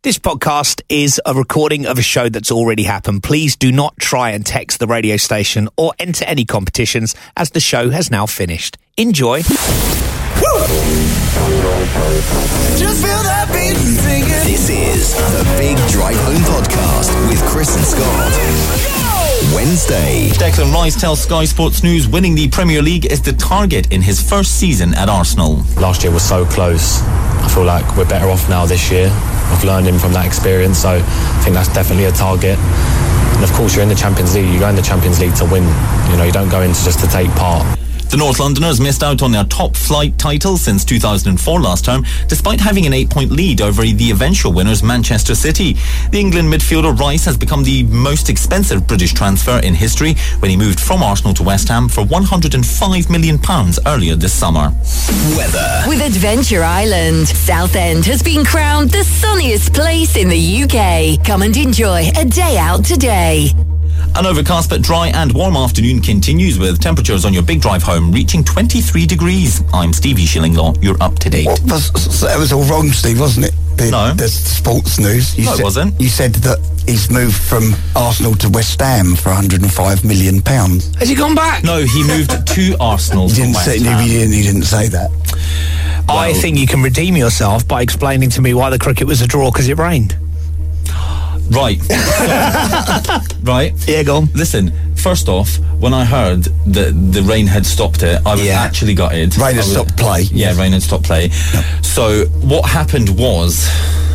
This podcast is a recording of a show that's already happened. Please do not try and text the radio station or enter any competitions, as the show has now finished. Enjoy. Just feel that beat and sing it. This is the Big Drive Home Podcast with Chris and Scott. Wednesday. Declan Rice tells Sky Sports News winning the Premier League is the target in his first season at Arsenal. Last year was so close. I feel like we're better off now this year. I've learned him from that experience, so I think that's definitely a target. And of course, you're in the Champions League. You go in the Champions League to win. You know, you don't go in just to take part. The North Londoners missed out on their top flight title since 2004 last term, despite having an 8-point lead over the eventual winners Manchester City. The England midfielder Rice has become the most expensive British transfer in history when he moved from Arsenal to West Ham for £105 million earlier this summer. Weather. With Adventure Island, Southend has been crowned the sunniest place in the UK. Come and enjoy a day out today. An overcast but dry and warm afternoon continues with temperatures on your Big Drive home reaching 23 degrees. I'm Stevie Shillinglaw. You're up to date. That was all wrong, Steve, wasn't it? The sports news. It wasn't. You said that he's moved from Arsenal to West Ham for £105 million. Has he gone back? No, he moved to Arsenal from West Ham. He didn't say that. I think you can redeem yourself by explaining to me why the cricket was a draw because it rained. Right. Right? Yeah, go on. Listen, first off, when I heard that the rain had stopped it, I was actually gutted. Rain had stopped play. Yeah, rain had stopped play. Yep. So what happened was...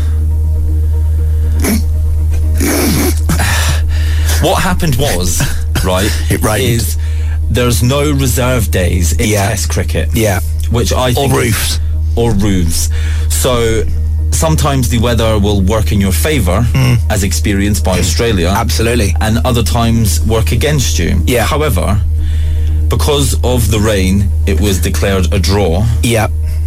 right, it rained. Is there's no reserve days in Test cricket. Yeah. Which I think... Or roofs. So... sometimes the weather will work in your favour, as experienced by Australia. Absolutely. And other times work against you. Yeah. However, because of the rain, it was declared a draw. Yeah.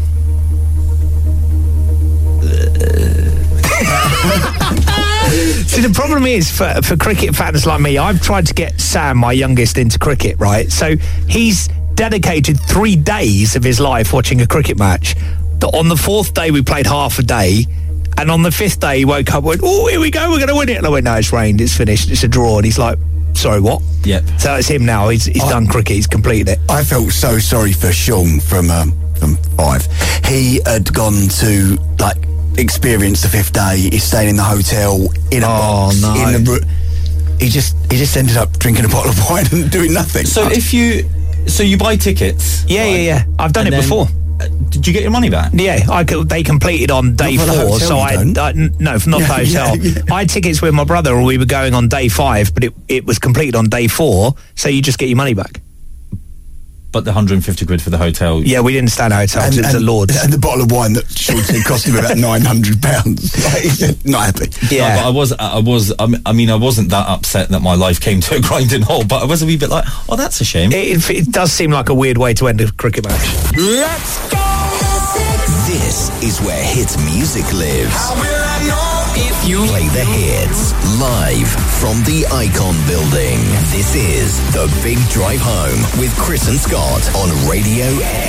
See, the problem is, for cricket fans like me, I've tried to get Sam, my youngest, into cricket, right? So he's dedicated 3 days of his life watching a cricket match. On the 4th day, we played half a day, and on the 5th day, he woke up and went, oh, here we go, we're going to win it. And I went, no, it's rained, it's finished, it's a draw. And he's like, sorry, what? Yep. So it's him now. He's done cricket, he's completed it. I felt so sorry for Sean from 5. He had gone to, experience the 5th day. He's staying in the hotel, in a box, in the... He just ended up drinking a bottle of wine and doing nothing. So you buy tickets? Yeah. I've done it before. Did you get your money back? Yeah, they completed on day 4, so no, not the hotel. I had tickets with my brother, and we were going on day 5, but it was completed on day 4, so you just get your money back. But the 150 quid for the hotel... Yeah, we didn't stay in hotels, it was at Lord's. And the bottle of wine that Sean said cost him about £900. Not happy. Yeah. No, but I wasn't that upset that my life came to a grinding halt, but I was a wee bit like, oh, that's a shame. It does seem like a weird way to end a cricket match. Let's go! This is where hit music lives. How will I know if you Play the hits live from the Icon Building. This is the Big Drive Home with Chris and Scott on Radio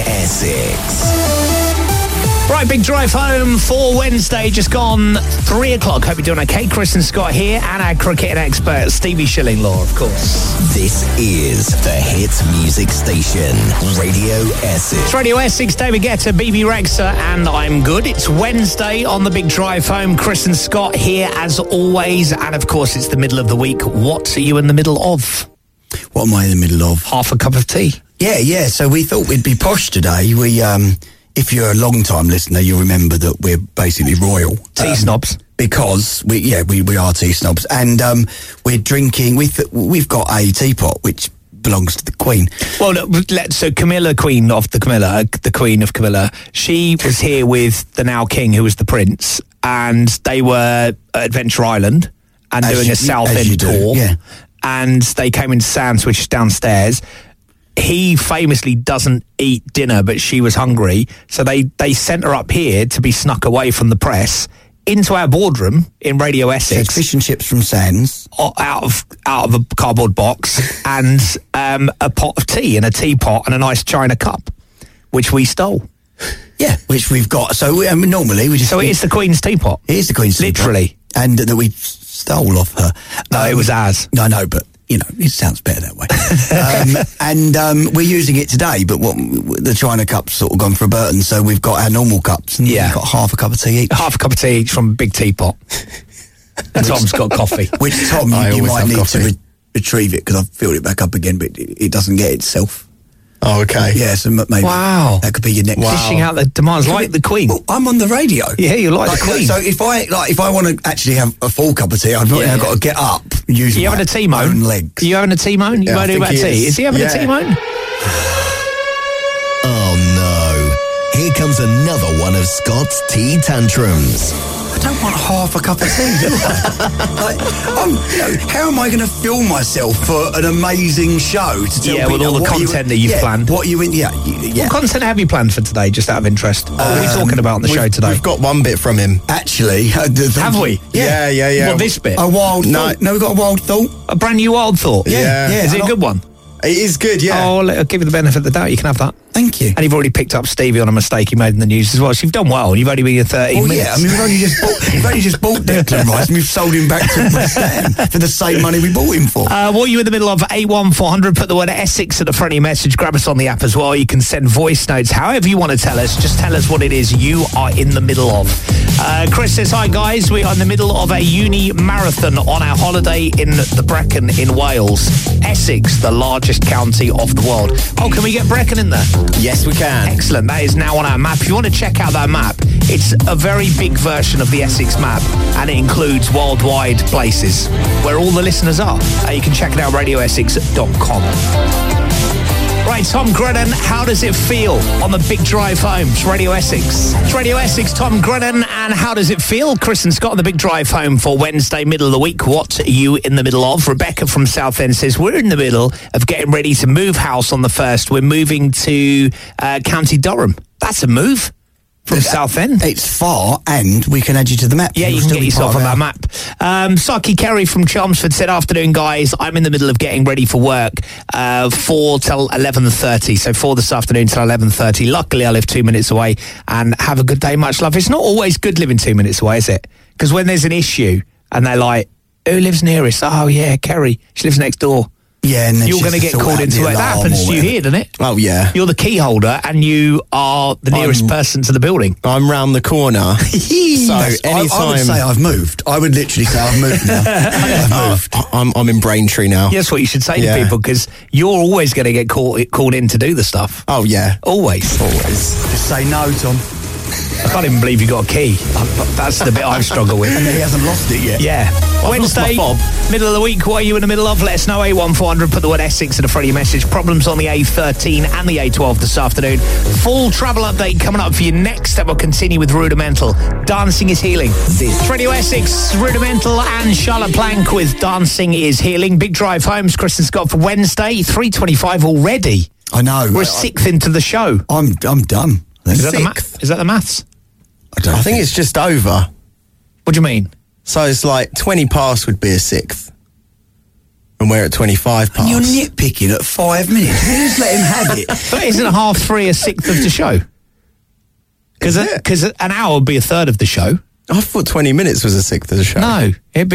Essex. Right, Big Drive Home for Wednesday, just gone 3 o'clock. Hope you're doing okay. Chris and Scott here, and our cricket expert, Stevie Shillinglaw, of course. This is the hit music station, Radio Essex. It's Radio Essex, David Guetta, BB Rexa, and I'm good. It's Wednesday on the Big Drive Home. Chris and Scott here, as always, and of course, it's the middle of the week. What are you in the middle of? What am I in the middle of? Half a cup of tea. Yeah. So we thought we'd be posh today. If you're a long-time listener, you'll remember that we're basically royal. Tea snobs. Because we are tea snobs. And we're drinking... We've got a teapot, which belongs to the Queen. Well, so Camilla, Queen of the Camilla, the Queen of Camilla, she was here with the now King, who was the Prince, and they were at Adventure Island and doing a Southend tour. Yeah. And they came into Sam's, which is downstairs. He famously doesn't eat dinner, but she was hungry, so they sent her up here to be snuck away from the press into our boardroom in Radio Essex. Fish and chips from Sands, out of a cardboard box, and a pot of tea and a teapot and a nice china cup, which we stole. Yeah, which we've got. So normally we just... So it is the Queen's teapot? It is the Queen's teapot. Literally. And that we stole off her. No, it was ours. No, but, it sounds better that way. And we're using it today, but the China Cup's sort of gone for a Burton, so we've got our normal cups, and we've got half a cup of tea each. Half a cup of tea each from a big teapot. And Tom's got coffee. Which, Tom, you might need to retrieve it, because I've filled it back up again, but it doesn't get itself. Oh, okay. Yeah, so maybe that could be your next. Dishing out the demands like the Queen. Well, I'm on the radio. Yeah, you're like the Queen. So if I want to actually have a full cup of tea, I've got to get up using you having a tea moan? Own legs. Are you having a tea moan? You moaning about tea? Is he having a tea moan? Oh no! Here comes another one of Scott's tea tantrums. I don't want half a cup of tea, do I? How am I going to fill myself for an amazing show to tell with all the content that you've planned? What you in? Yeah. What content have you planned for today, just out of interest? What are we talking about on the show today? We've got one bit from him. Actually. Have we? Yeah. What, this bit? A wild thought? No, we've got a wild thought. A brand new wild thought? Yeah. Is it a good one? It is good, yeah. Oh, I'll give you the benefit of the doubt. You can have that. Thank you. And you've already picked up Stevie on a mistake he made in the news as well. So you've done well. You've only been here 13 minutes. Yeah, I mean, we've only just bought Declan Rice, and we've sold him back to West Ham for the same money we bought him for. What are you in the middle of? 81400, put the word Essex at the front of your message. Grab us on the app as well. You can send voice notes, however you want to tell us. Just tell us what it is you are in the middle of. Chris says, hi guys, we are in the middle of a uni marathon on our holiday in the Brecon in Wales. Essex, the largest county of the world. Oh, can we get Brecon in there? Yes, we can. Excellent. That is now on our map. If you want to check out that map, it's a very big version of the Essex map, and it includes worldwide places where all the listeners are. You can check it out, radioessex.com. Right, Tom Grennan, how does it feel on the big drive home? It's Radio Essex. It's Radio Essex, Tom Grennan, and how does it feel? Chris and Scott on the big drive home for Wednesday, middle of the week. What are you in the middle of? Rebecca from Southend says, we're in the middle of getting ready to move house on the 1st. We're moving to County Durham. That's a move. From Southend. It's far, and we can add you to the map. Yeah, you can get yourself on that map. Saki Kerry from Chelmsford said, afternoon, guys. I'm in the middle of getting ready for work, 4 till 11:30. So 4 this afternoon till 11:30. Luckily, I live 2 minutes away, and have a good day. Much love. It's not always good living 2 minutes away, is it? Because when there's an issue, and they're like, who lives nearest? Oh, yeah, Kerry. She lives next door. Yeah, and then you're going to get called into it. That happens to you here, doesn't it? Oh, yeah. You're the key holder, and you are the nearest person to the building. I'm round the corner. So anytime... I would say I've moved. I would literally say I've moved now. I've moved. I'm in Braintree now. Yeah, that's what you should say to people, because you're always going to get called in to do the stuff. Oh, yeah. Always. Just say no, Tom. I can't even believe you got a key. That's the bit I struggle with. And he hasn't lost it yet. Yeah. Wednesday, middle of the week, what are you in the middle of? Let us know, A1400, put the word Essex at the front of your message. Problems on the A13 and the A12 this afternoon. Full travel update coming up for you next. And we'll continue with Rudimental. Dancing is Healing. It's Radio Essex, Rudimental and Charlotte Plank with Dancing is Healing. Big drive homes, Chris and Scott for Wednesday, 3:25 already. I know. We're a sixth into the show. I'm done. Is that the maths? I think it's just over. What do you mean? So it's like 20 past would be a sixth. And we're at 25 past. And you're nitpicking at 5 minutes. You just let him have it. But isn't 3:30 a sixth of the show? Because an hour would be a third of the show. I thought 20 minutes was a sixth of the show. No,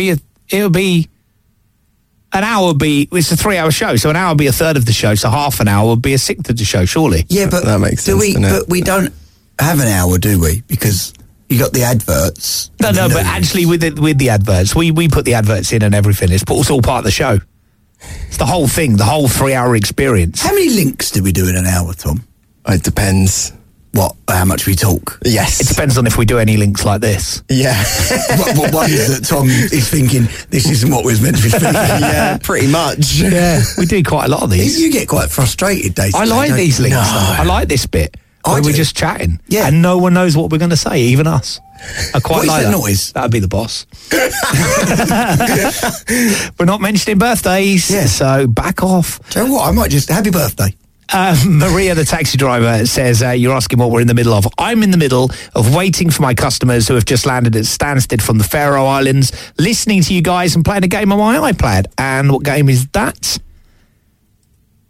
an hour would be, it's a 3-hour show, so an hour would be a third of the show, so half an hour would be a sixth of the show, surely. Yeah, but that makes sense. But we don't have an hour, do we? Because you got the adverts. No, but actually with the adverts, we put the adverts in and everything. It's all part of the show. It's the whole thing, the whole 3-hour experience. How many links do we do in an hour, Tom? It depends. How much we talk? Yes. It depends on if we do any links like this. Yeah. what one is that Tom is thinking, this isn't what we're meant to be thinking? Yeah, pretty much. Yeah, we do quite a lot of these. You get quite frustrated, Dave. I like these links, though. I like this bit. Where we're just chatting. Yeah. And no one knows what we're going to say, even us. I quite like that noise. That'd be the boss. We're not mentioning birthdays, so back off. Do you know what? I might just, happy birthday. Maria, the taxi driver, says, you're asking what we're in the middle of. I'm in the middle of waiting for my customers who have just landed at Stansted from the Faroe Islands, listening to you guys and playing a game on my iPad. And what game is that?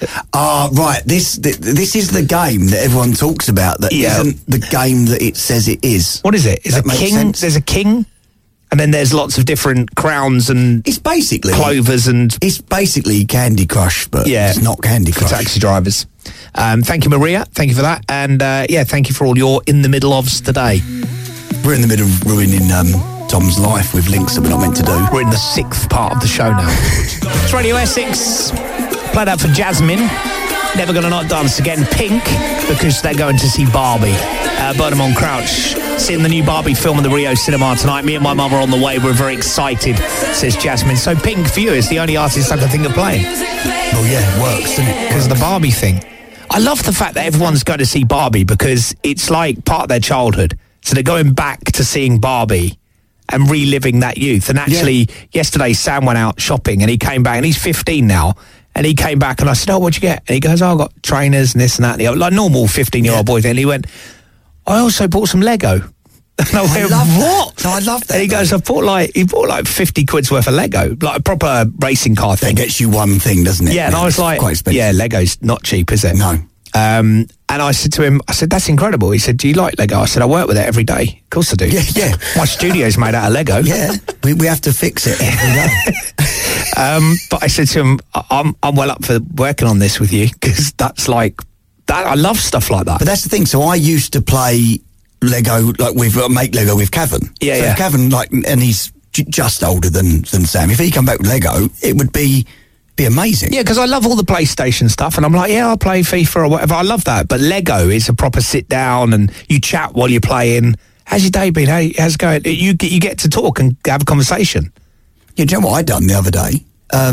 Right. This is the game that everyone talks about. That isn't the game that it says it is. What is it? Is That a makes king? sense? There's a king, and then there's lots of different crowns and It's basically clovers and It's basically Candy Crush, but it's not Candy for Crush. taxi drivers. Thank you, Maria. Thank you for that, and thank you for all your in the middle ofs today. We're in the middle of ruining Tom's life with links that we're not meant to do. We're in the 6th part of the show now. It's Radio Essex. Play that for Jasmine. Never Gonna Not Dance Again. Pink, because they're going to see Barbie. Burnham on Crouch. Seeing the new Barbie film in the Rio Cinema tonight. Me and my mum are on the way. We're very excited, says Jasmine. So Pink for you is the only artist I can think of playing. Oh yeah, it works, doesn't it? Because of the Barbie thing. I love the fact that everyone's going to see Barbie because it's like part of their childhood. So they're going back to seeing Barbie and reliving that youth. And actually, yesterday, Sam went out shopping and he came back, and he's 15 now. And he came back and I said, "Oh, what'd you get?" And he goes, "Oh, I got trainers and this and that." And like normal 15-year-old boy thing. And he went, "I also bought some Lego." And I went, "What?" No, I love that. And he goes, he bought like 50 quid's worth of Lego, like a proper racing car thing. That gets you one thing, doesn't it? Yeah, and I was like, quite expensive. yeah, Lego's not cheap, is it? No. And I said to him, "That's incredible." He said, "Do you like Lego?" I said, "I work with it every day." Of course I do. Yeah. My studio's made out of Lego. Yeah, we have to fix it every day. But I said to him, I'm well up for working on this with you, because that's like, that. I love stuff like that. But that's the thing. So I used to play Lego, like make Lego with Cavan. Yeah, so yeah. if Cavan, and he's just older than Sam. If he come back with Lego, it would be amazing. Yeah, because I love all the PlayStation stuff, and I'm like, I'll play FIFA or whatever. I love that. But Lego is a proper sit down, and you chat while you're playing. How's your day been? How's it going? You get to talk and have a conversation. Yeah, do you know what I done the other day?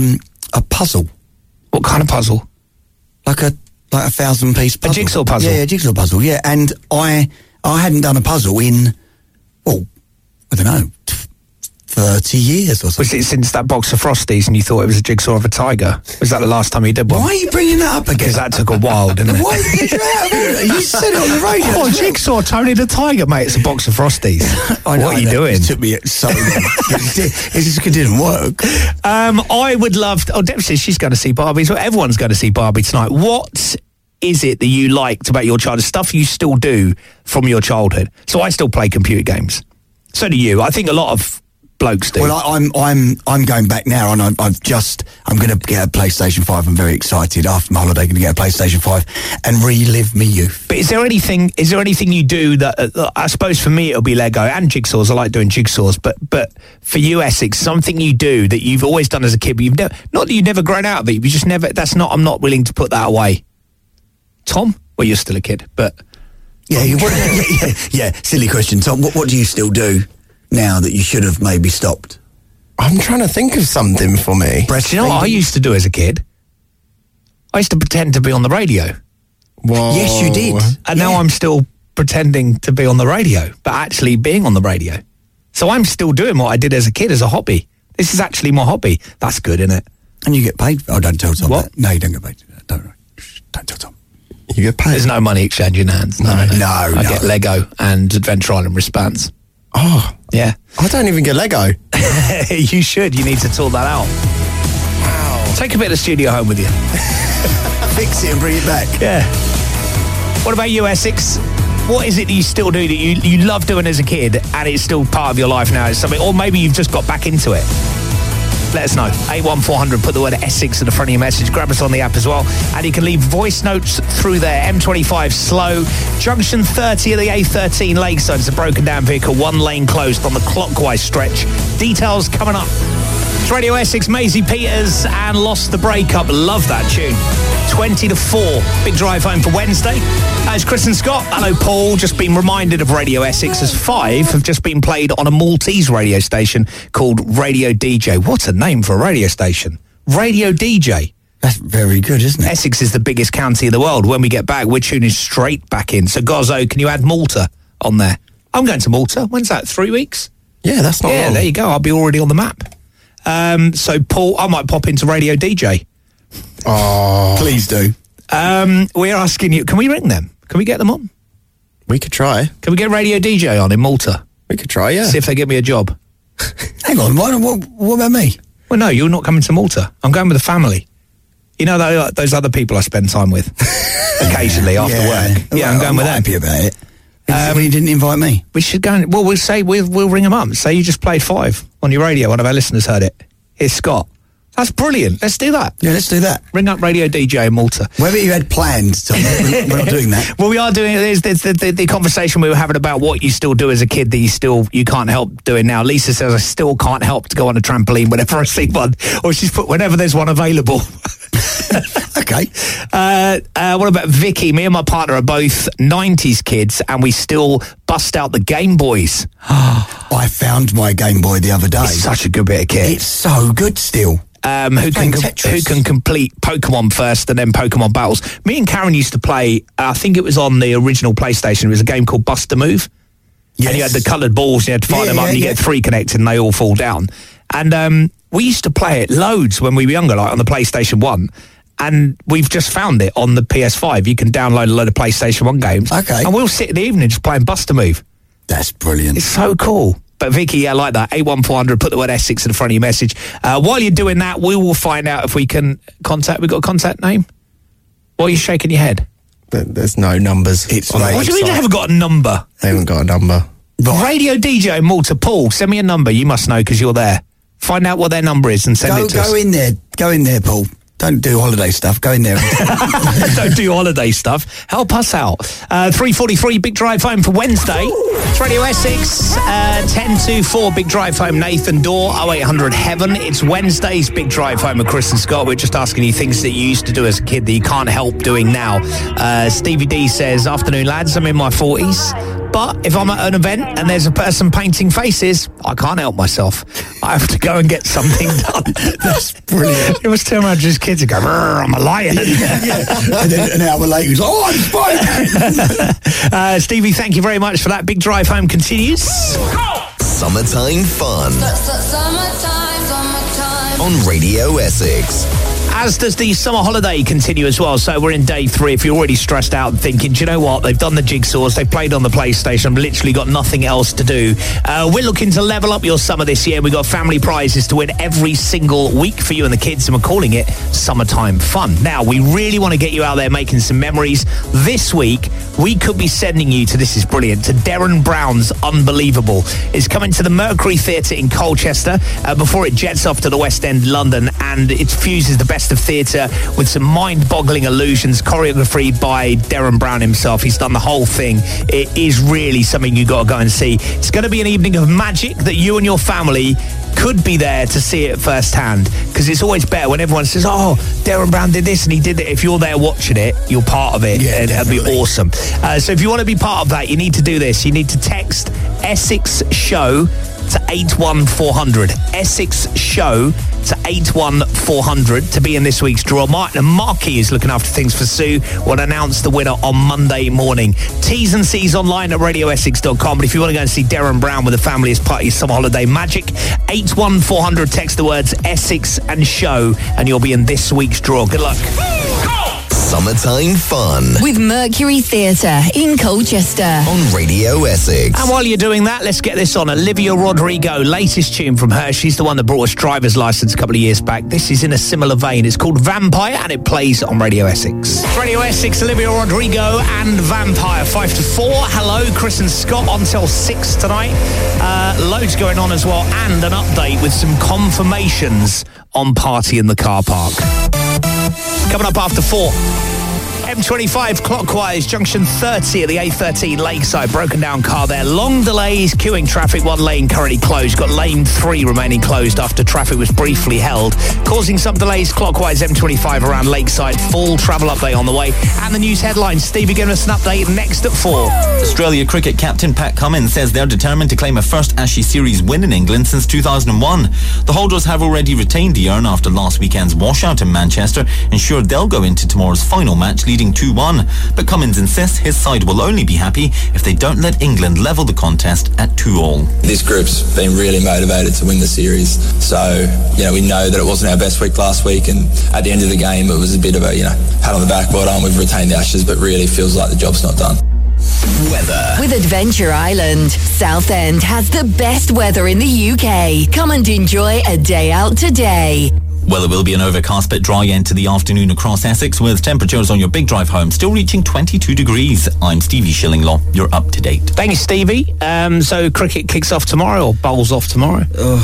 A puzzle. What kind of puzzle? Like a 1,000-piece puzzle. A jigsaw puzzle? Yeah, a jigsaw puzzle, yeah. And I hadn't done a puzzle in, I don't know, 30 years or something. Was it since that box of Frosties and you thought it was a jigsaw of a tiger? Was that the last time you did one? Why are you bringing that up again? Because that took a while, didn't it? Why did you get out of it? You said it on the radio. Oh, jigsaw, Tony the Tiger, mate. It's a box of Frosties. I know, What are you that doing? It took me so long. It didn't work. I would love to... Deb says she's going to see Barbie. So everyone's going to see Barbie tonight. What is it that you liked about your childhood? Stuff you still do from your childhood. So I still play computer games. So do you. I think a lot of blokes do. Well, I'm going back now, and I'm going to get a PlayStation 5. I'm very excited. After my holiday, going to get a PlayStation 5 and relive me youth. But is there anything you do that, I suppose for me it'll be Lego and jigsaws. I like doing jigsaws, but for you, Essex, something you do that you've always done as a kid, but you've never, not that you've never grown out of it, you just never, I'm not willing to put that away. Tom? Well, you're still a kid, but... Yeah, silly question, Tom. What do you still do now that you should have maybe stopped? I'm trying to think of something for me. Do you know what I used to do as a kid? I used to pretend to be on the radio. Whoa. Yes, you did. And now I'm still pretending to be on the radio, but actually being on the radio. So I'm still doing what I did as a kid as a hobby. This is actually my hobby. That's good, isn't it? And you get paid? Oh, don't tell Tom What? that. No, you don't get paid. Don't tell Tom. You get paid. There's no money exchanging hands. No. I get Lego and Adventure Island wristbands. Oh, Yeah. I don't even get Lego. You should. You need to sort that out. Wow. Take a bit of the studio home with you. Fix it and bring it back. Yeah. What about you, Essex? What is it that you still do that you love doing as a kid and it's still part of your life now? It's something, or maybe you've just got back into it. Let us know. 81400, put the word Essex at the front of your message. Grab us on the app as well. And you can leave voice notes through there. M25 slow. Junction 30 of the A13 Lakeside. It's a broken down vehicle. One lane closed on the clockwise stretch. Details coming up. It's Radio Essex, Maisie Peters and Lost the Breakup. Love that tune. 20-4. Big drive home for Wednesday. It's Chris and Scott. Hello, Paul. Just been reminded of Radio Essex as 5 have just been played on a Maltese radio station called Radio DJ. What a name for a radio station. Radio DJ. That's very good, isn't it? Essex is the biggest county in the world. When we get back, we're tuning straight back in. So, Gozzo, can you add Malta on there? I'm going to Malta. When's that? 3 weeks? Yeah, that's not Yeah, wrong. there you go. I'll be already on the map. So, Paul, I might pop into Radio DJ. Oh, Please do. We're asking you, can we ring them? Can we get them on? we could try. Can we get Radio DJ on in Malta? We could try, yeah. See if they give me a job. Hang on, what about me? Well, no, you're not coming to Malta. I'm going with the family. You know those other people I spend time with occasionally after work. Yeah, I'm going with them. Happy about it. You didn't invite me. We should go. We'll say we'll ring them up. Say you just played 5 on your radio. One of our listeners heard it. Here's Scott. That's brilliant. Let's do that. Yeah, let's do that. Ring up Radio DJ in Malta. Whether you had planned, Tom, we're not doing that. Well, we are doing it. There's the conversation we were having about what you still do as a kid that you can't help doing now. Lisa says, I still can't help to go on a trampoline whenever I see one. Or she's put whenever there's one available. Okay. What about Vicky? Me and my partner are both 90s kids and we still bust out the Game Boys. I found my Game Boy the other day. It's such a good bit of kit. It's so good still. Who can complete Pokemon first and then Pokemon Battles. Me and Karen used to play, I think it was on the original PlayStation, it was a game called Bust a Move. Yes. And you had the coloured balls, you had to fire them up and you get 3 connected and they all fall down. And we used to play it loads when we were younger, like on the PlayStation 1. And we've just found it on the PS5. You can download a load of PlayStation 1 games. Okay. And we'll sit in the evening just playing Bust a Move. That's brilliant. It's so cool. But Vicky, I like that. 81400, put the word Essex in the front of your message. While you're doing that, we will find out if we can contact. We got a contact name? Why are you shaking your head? There's no numbers. What do you mean they haven't got a number? They haven't got a number. Right. Radio DJ in Malta, Paul, send me a number. You must know because you're there. Find out what their number is and send it to us. Go in there, Paul. Don't do holiday stuff. Go in there. Don't do holiday stuff. Help us out. 3:43, Big Drive Home for Wednesday. It's Radio Essex, 10-4, Big Drive Home, Nathan Dorr, 0800 Heaven. It's Wednesday's Big Drive Home with Chris and Scott. We're just asking you things that you used to do as a kid that you can't help doing now. Stevie D says, afternoon, lads. I'm in my 40s. But if I'm at an event and there's a person painting faces, I can't help myself. I have to go and get something done. That's brilliant. It was turn around to his kids and go, I'm a lion. And then an hour later, he's I'm Spider-Man. Stevie, thank you very much for that. Big Drive Home continues. Summertime fun. Summertime. On Radio Essex. As does the summer holiday continue as well. So we're in day 3. If you're already stressed out and thinking, do you know what? They've done the jigsaws. They've played on the PlayStation. I've literally got nothing else to do. We're looking to level up your summer this year. We've got family prizes to win every single week for you and the kids. And we're calling it Summertime Fun. Now, we really want to get you out there making some memories. This week, we could be sending you to, this is brilliant, to Derren Brown's Unbelievable. It's coming to the Mercury Theatre in Colchester before it jets off to the West End, London. And it fuses the best of theatre with some mind-boggling illusions, choreography by Derren Brown himself. He's done the whole thing. It is really something you got to go and see. It's going to be an evening of magic that you and your family could be there to see it firsthand, because it's always better when everyone says, oh, Derren Brown did this and he did it. If you're there watching it, you're part of it. Yeah, it'll be awesome. So if you want to be part of that, you need to do this. You need to text Essex Show to 81400. Essex Show to 81400 to be in this week's draw. Marky is looking after things for Sue. Will announce the winner on Monday morning. T's and C's online at radioessex.com. But if you want to go and see Derren Brown with the family as part of your summer holiday magic, 81400, text the words Essex and Show and you'll be in this week's draw. Good luck. Summertime fun. With Mercury Theatre in Colchester. On Radio Essex. And while you're doing that, let's get this on. Olivia Rodrigo, latest tune from her. She's the one that brought us driver's license a couple of years back. This is in a similar vein. It's called Vampire and it plays on Radio Essex. Radio Essex, Olivia Rodrigo and Vampire. 5 to 4. Hello, Chris and Scott on till 6 tonight. Loads going on as well, and an update with some confirmations on Party in the Car Park. Coming up after 4. M25 clockwise, junction 30 at the A13 Lakeside. Broken down car there. Long delays, queuing traffic. One lane currently closed. Got lane 3 remaining closed after traffic was briefly held. Causing some delays clockwise M25 around Lakeside. Full travel update on the way. And the news headlines. Stevie giving us an update next at 4. Australia cricket captain Pat Cummins says they're determined to claim a first Ashes series win in England since 2001. The holders have already retained the urn after last weekend's washout in Manchester, ensured they'll go into tomorrow's final match leading 2-1. But Cummins insists his side will only be happy if they don't let England level the contest at 2-2. This group's been really motivated to win the series. So, we know that it wasn't our best week last week, and at the end of the game it was a bit of a, pat on the back, well done, we've retained the Ashes, but really feels like the job's not done. Weather. With Adventure Island, Southend has the best weather in the UK. Come and enjoy a day out today. Well, it will be an overcast but dry end to the afternoon across Essex, with temperatures on your big drive home still reaching 22 degrees. I'm Stevie Shillinglaw. You're up to date. Thank you, Stevie. So cricket kicks off tomorrow, or bowls off tomorrow?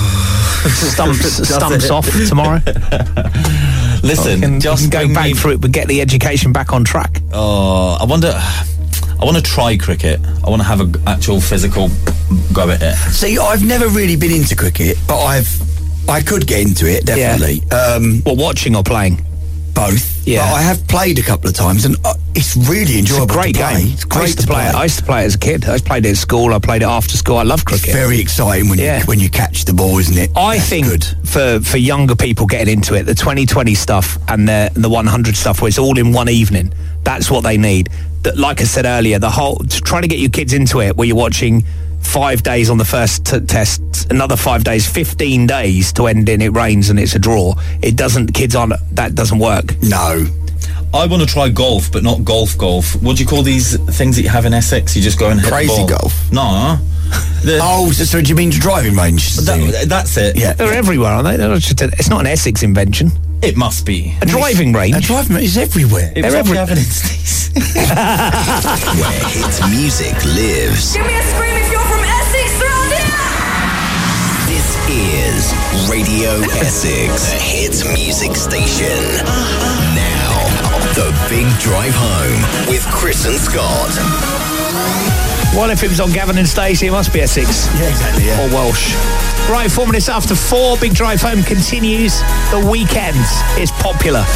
Stumps off tomorrow. Listen, we can go back through it, but get the education back on track. Oh, I want to try cricket. I want to have an actual physical go at it. See, I've never really been into cricket, but I could get into it, definitely. Yeah. Watching or playing? Both. Yeah. But I have played a couple of times, and it's really enjoyable. It's a great game. It's great to play it. I used to play it as a kid. I played it at school. I played it after school. I love cricket. It's very exciting when you catch the ball, isn't it? I think for younger people getting into it, the 2020 stuff and the 100 stuff, where it's all in one evening, that's what they need. Like I said earlier, trying to get your kids into it, where you're watching 5 days on the first test, another 5 days, 15 days to end in it rains and it's a draw. That doesn't work. No. I want to try golf, but not golf. What do you call these things that you have in Essex? You just go and hit Crazy the ball. golf? No. So do you mean driving range? That's it. Yeah. They're everywhere, aren't they? It's not an Essex invention. It must be. A driving range? A driving range is everywhere. They're everywhere. Where hits music lives. Give me a scream if you're from Essex around here! This is Radio Essex, the hits music station. Now, The Big Drive Home with Chris and Scott. Well, if it was on Gavin and Stacey, it must be Essex. Yeah, exactly, yeah. Or Welsh. Right, 4 minutes after 4, Big Drive Home continues. The weekends is popular.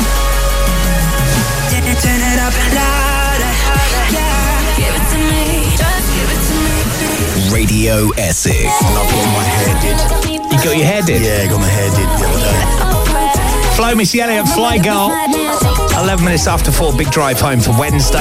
Turn it up louder, yeah. Give it to me, just give it to me. Radio Essex. I've got my hair did. You got your hair did? Yeah, I got my hair did the other day. Flo, Missy Elliott, Fly Girl. 11 minutes after 4, Big Drive Home for Wednesday.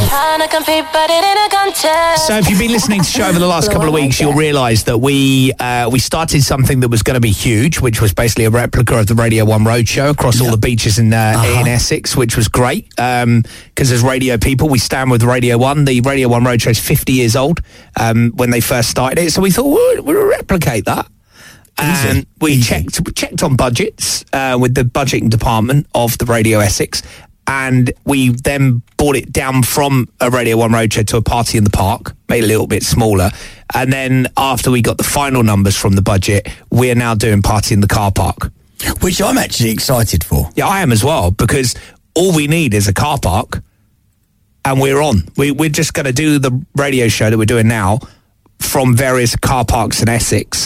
So if you've been listening to the show over the last couple of weeks, you'll realise that we started something that was going to be huge, which was basically a replica of the Radio 1 Roadshow across all the beaches in Essex, which was great. Because as radio people, we stand with Radio 1. The Radio 1 Roadshow is 50 years old when they first started it. So we thought, we'll replicate that. And we checked on budgets with the budgeting department of the Radio Essex, and we then brought it down from a Radio 1 Roadshow to a party in the park, made it a little bit smaller. And then after we got the final numbers from the budget, we're now doing party in the car park. Which I'm actually excited for. Yeah, I am as well, because all we need is a car park, and we're on. We're just going to do the radio show that we're doing now from various car parks in Essex.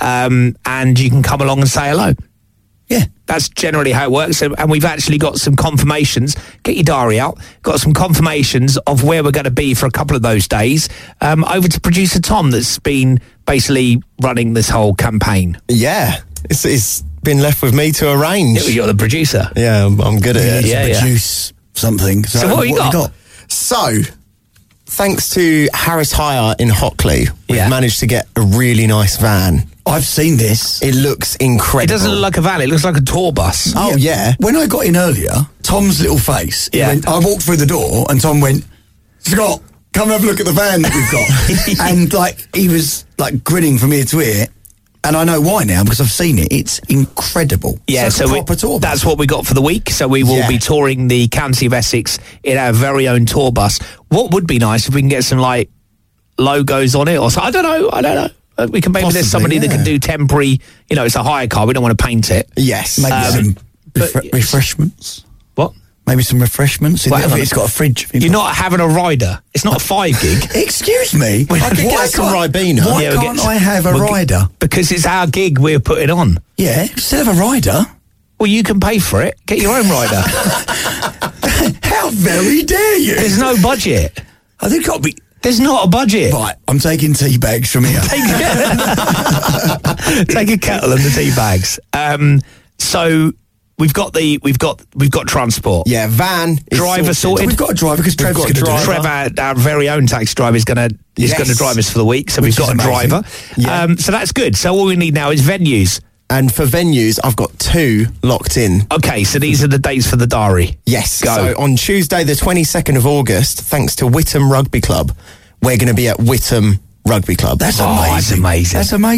And you can come along and say hello. Yeah. That's generally how it works. And we've actually got some confirmations. Get your diary out. Got some confirmations of where we're going to be for a couple of those days. Over to producer Tom, that's been basically running this whole campaign. Yeah. It's been left with me to arrange. You're the producer. Yeah, I'm good at it. Yeah, produce something. So what have you got? So, thanks to Harris Hire in Hockley, we've managed to get a really nice van. I've seen this. It looks incredible. It doesn't look like a van, it looks like a tour bus. Oh, yeah. When I got in earlier, Tom's little face, I walked through the door and Tom went, Scott, come and have a look at the van that we've got. And he was grinning from ear to ear. And I know why now, because I've seen it. It's incredible. Yeah, so proper tour bus. That's what we got for the week. So we will be touring the county of Essex in our very own tour bus. What would be nice if we can get some logos on it or something. I don't know. We can maybe there's somebody that can do temporary. It's a hire car. We don't want to paint it. Yes, maybe some refreshments. What? Maybe some refreshments. It's got a fridge. You're not having a rider. It's not a 5 gig. Excuse me. I could get some Ribena. Why can't I have a rider? Because it's our gig we're putting on. Yeah, still have a rider. Well, you can pay for it. Get your own rider. How very dare you? There's no budget. I think I'll be... There's not a budget. Right, I'm taking tea bags from here. Take a kettle and the tea bags. So we've got transport. Yeah, van. Driver sorted. We've got a driver because Trevor's going to do it. Trevor, our very own taxi driver, is going to drive us for the week. So we've got a driver. Yeah. So that's good. So all we need now is venues. And for venues, I've got 2 locked in. Okay, so these are the dates for the diary. Yes. Go. So on Tuesday, the 22nd of August, thanks to Whittam Rugby Club, we're going to be at Whittam Rugby Club. That's amazing. That's amazing. That's amazing.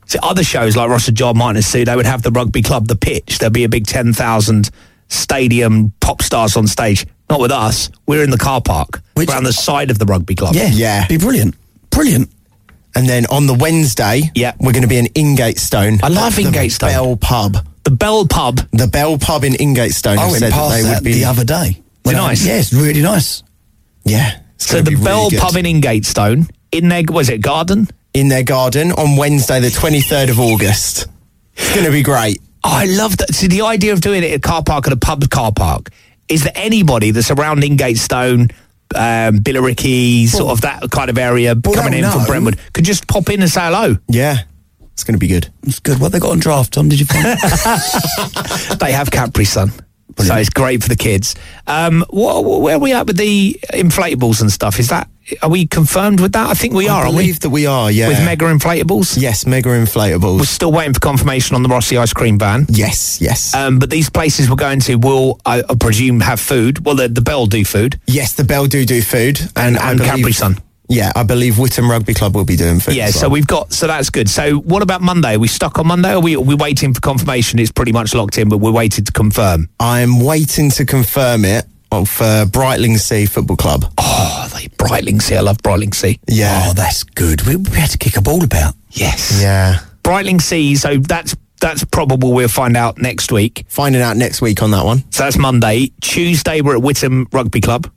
So other shows like Ross and John, Martin and Sue, they would have the rugby club, the pitch. There'd be a big 10,000 stadium, pop stars on stage. Not with us. We're in the car park. We're on the side of the rugby club. Yeah. Be brilliant. Brilliant. And then on the Wednesday, we're going to be in Ingatestone. I love Ingatestone. The Bell Pub. The Bell Pub? The Bell Pub in Ingatestone. I went past that the other day. Is it nice? Yeah, it's really nice. Yeah. So the Bell Pub in Ingatestone, in their, was it garden? In their garden on Wednesday, the 23rd of August. It's going to be great. Oh, I love that. See, the idea of doing it at a car park, at a pub car park, is that anybody that's around Ingatestone, Billericay, sort of that kind of area, coming in from Brentwood, could just pop in and say hello. Yeah. It's going to be good. It's good. What they got on draft, Tom? Did you find? They have Capri Sun. Brilliant. So it's great for the kids. Where are we at with the inflatables and stuff? Are we confirmed with that? I think we are. I believe that we are, yeah. With Mega Inflatables? Yes, Mega Inflatables. We're still waiting for confirmation on the Rossi ice cream van. Yes. But these places we're going to will, I presume, have food. Well, the Bell do food. Yes, the Bell do food. And Capri Sun. Yeah, I believe Whittam Rugby Club will be doing food. Yeah, as so well. so that's good. So what about Monday? Are we stuck on Monday, or are we waiting for confirmation? It's pretty much locked in, but we're waiting to confirm. I'm waiting to confirm it for Brightlingsea Football Club. Oh, Brightlingsea. I love Brightlingsea. Yeah. Oh, that's good. We had to kick a ball about. Yes. Yeah. Brightlingsea, so that's probable. We'll find out next week. Finding out next week on that one. So that's Monday. Tuesday, we're at Whittam Rugby Club.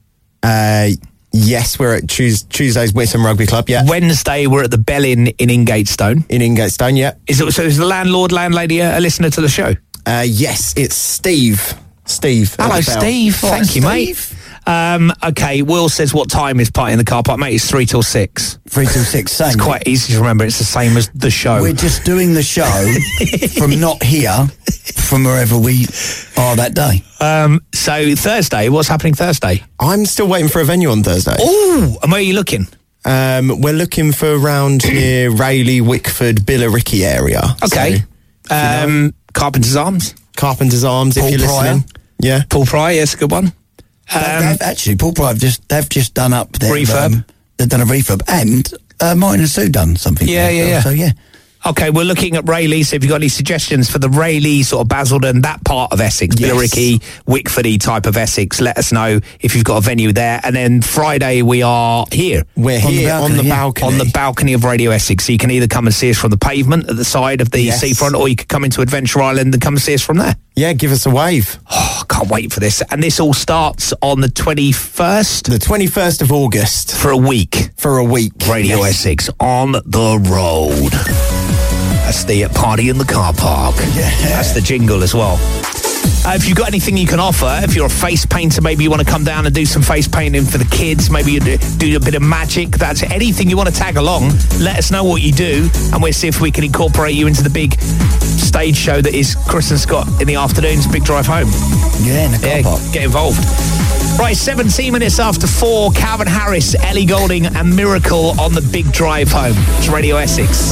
Yes, we're at Tuesday's Whittam Rugby Club, yeah. Wednesday, we're at the Bell Inn in Ingatestone. In Ingatestone, yeah. Is the landlady a listener to the show? Yes, it's Steve. Hello, Steve. Thank you, mate. Okay, Will says what time is party in the car park? Mate, it's 3 till 6. 3 till 6, same. It's quite easy to remember. It's the same as the show. We're just doing the show from not here, from wherever we are that day. So Thursday, what's happening Thursday? I'm still waiting for a venue on Thursday. Oh, and where are you looking? We're looking for around near Rayleigh, Wickford, Billericay area. Okay. So, Carpenter's Arms? Carpenter's Arms, if you're listening. Yeah. Paul Pryor, yes, a good one. Actually, Paul Pryor they've just done up their refurb. They've done a refurb, and Martin and Sue done something. Yeah. So yeah. Okay, we're looking at Rayleigh, so if you've got any suggestions for the Rayleigh, sort of Basildon, that part of Essex, Billericay, Wickfordy type of Essex, let us know if you've got a venue there. And then Friday, we are here. We're here on the balcony. On the balcony of Radio Essex. So you can either come and see us from the pavement at the side of the seafront, or you could come into Adventure Island and come and see us from there. Yeah, give us a wave. Oh, I can't wait for this. And this all starts on the 21st? The 21st of August. For a week. Radio Essex on the road. That's the party in the car park. Yeah. That's the jingle as well. If you've got anything you can offer, if you're a face painter, maybe you want to come down and do some face painting for the kids, maybe you do a bit of magic, that's anything you want to tag along, let us know what you do, and we'll see if we can incorporate you into the big stage show that is Chris and Scott in the afternoons, Big Drive Home. Yeah, in the car park. Get involved. Right, 17 minutes after 4, Calvin Harris, Ellie Goulding and Miracle on the Big Drive Home. It's Radio Essex.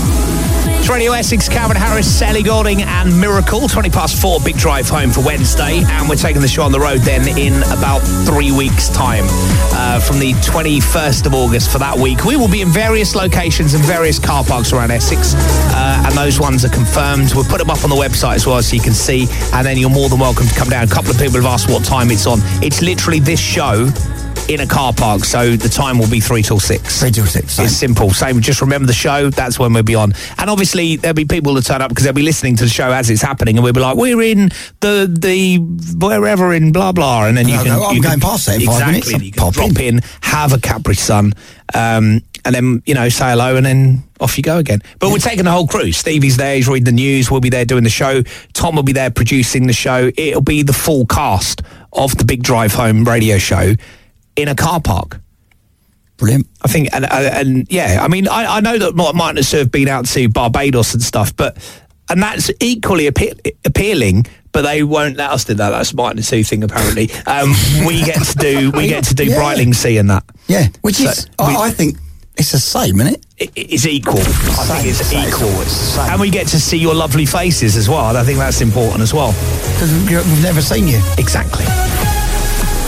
Radio Essex, Calvin Harris, Ellie Goulding and Miracle, 20 past 4, Big Drive Home for Wednesday, and we're taking the show on the road then in about 3 weeks' time, from the 21st of August for that week. We will be in various locations and various car parks around Essex, and those ones are confirmed. We'll put them up on the website as well so you can see, and then you're more than welcome to come down. A couple of people have asked what time it's on. It's literally this show in a car park, so the time will be 3 till 6. 3 till 6. Same. It's simple. Same. Just remember the show. That's when we'll be on. And obviously there'll be people that turn up because they'll be listening to the show as it's happening, and we'll be like, we're in the wherever in blah blah, and then I'm going past there in 5 minutes. You can drop in, have a Capri Sun, and then say hello, and then off you go again. But we're taking the whole crew. Stevie's there. He's reading the news. We'll be there doing the show. Tom will be there producing the show. It'll be the full cast of the Big Drive Home radio show in a car park. Brilliant. I think, and yeah, I mean, I know that Martin and Sue have been out to Barbados and stuff, and that's equally appealing, but they won't let us do that. That's Martin and Sue thing, apparently. We get to do Brightlingsea and that. Yeah, which is, I think it's the same, isn't it? It's equal. I think it's equal. And we get to see your lovely faces as well. I think that's important as well. Because we've never seen you. Exactly.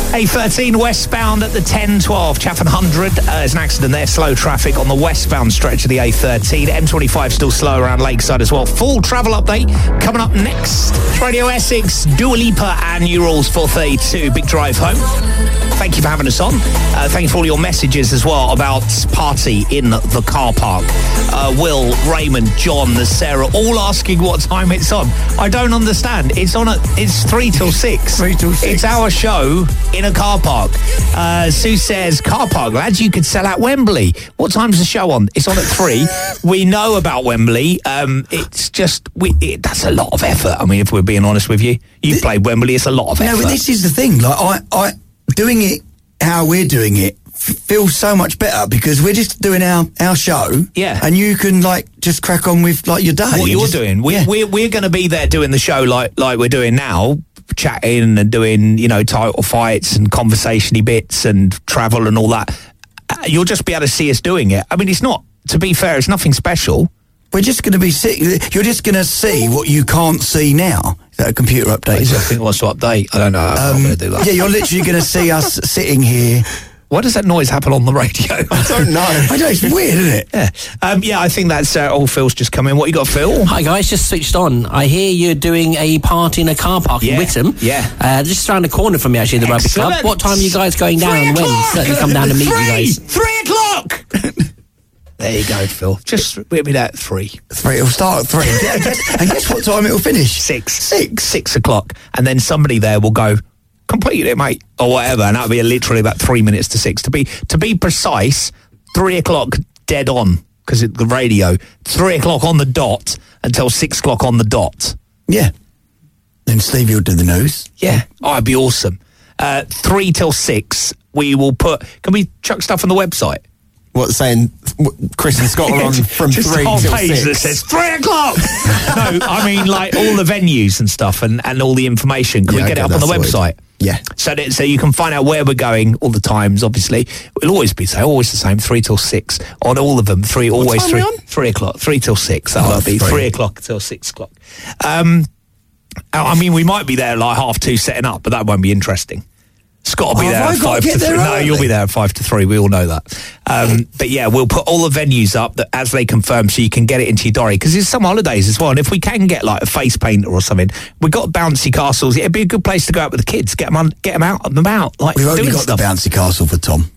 A13 westbound at the 10-12 Chatham 100. There's an accident there. Slow traffic on the westbound stretch of the A13. M25 still slow around Lakeside as well. Full travel update coming up next. Radio Essex, Dua Lipa and New Rules 432. Big drive home. Thank you for having us on. Thank you for all your messages as well about party in the car park. Will, Raymond, John, Sarah, all asking what time it's on. I don't understand. It's 3 till 6. 3 till 6. It's our show in a car park. Sue says, car park, lads, you could sell out Wembley. What time's the show on? It's on at 3. We know about Wembley. It's just, that's a lot of effort. I mean, if we're being honest with you. You've played Wembley, it's a lot of effort. No, but this is the thing. Like, I doing it how we're doing it feels so much better because we're just doing our show. Yeah. And you can, like, just crack on with, like, your day. What you're doing. We're going to be there doing the show like we're doing now, chatting and doing, title fights and conversation-y bits and travel and all that. You'll just be able to see us doing it. I mean, it's not, to be fair, it's nothing special. We're just going to be you're just going to see what you can't see now. Is that a computer update? I think it wants to update. I don't know. I'm going to do that. Yeah, you're literally going to see us sitting here. Why does that noise happen on the radio? I don't know. I know, it's weird, isn't it? Yeah. I think that's all. Phil's just come in. What you got, Phil? Hi guys, just switched on. I hear you're doing a party in a car park in Whittam. Yeah. Just around the corner from me, actually, the rugby club. What time are you guys going down and when? Certainly come down to meet you guys. 3 o'clock! There you go, Phil. Just we'll be there at 3. 3. It'll start at 3. And guess what time it'll finish? 6. 6 o'clock. And then somebody there will go, complete it, mate, or whatever. And that'll be literally about 3 minutes to 6. To be precise, 3 o'clock dead on, because it's the radio. 3 o'clock on the dot until 6 o'clock on the dot. Yeah. Then Stevie will do the news. Yeah. Oh, it'd be awesome. 3 till 6, we will put... Can we chuck stuff on the website? What, saying Chris and Scott are on from 3 till 6? That says 3 o'clock! No, I mean, like, all the venues and stuff and all the information. Can we get it up on the website? Yeah. So you can find out where we're going, all the times, obviously. It'll always be always the same, 3 till 6. On all of them, 3, always 3. 3 o'clock, 3 till 6. That'll be 3 o'clock till 6 o'clock. I mean, we might be there like 2:30 setting up, but that won't be interesting. Scott will be there at 5 to 3. No, you'll be there at 5 to 3. We all know that. But yeah, we'll put all the venues up as they confirm, so you can get it into your diary. Because there's some holidays as well, and if we can get like a face painter or something, we've got bouncy castles. It'd be a good place to go out with the kids. Get them out. Like, we've only got the bouncy castle for Tom.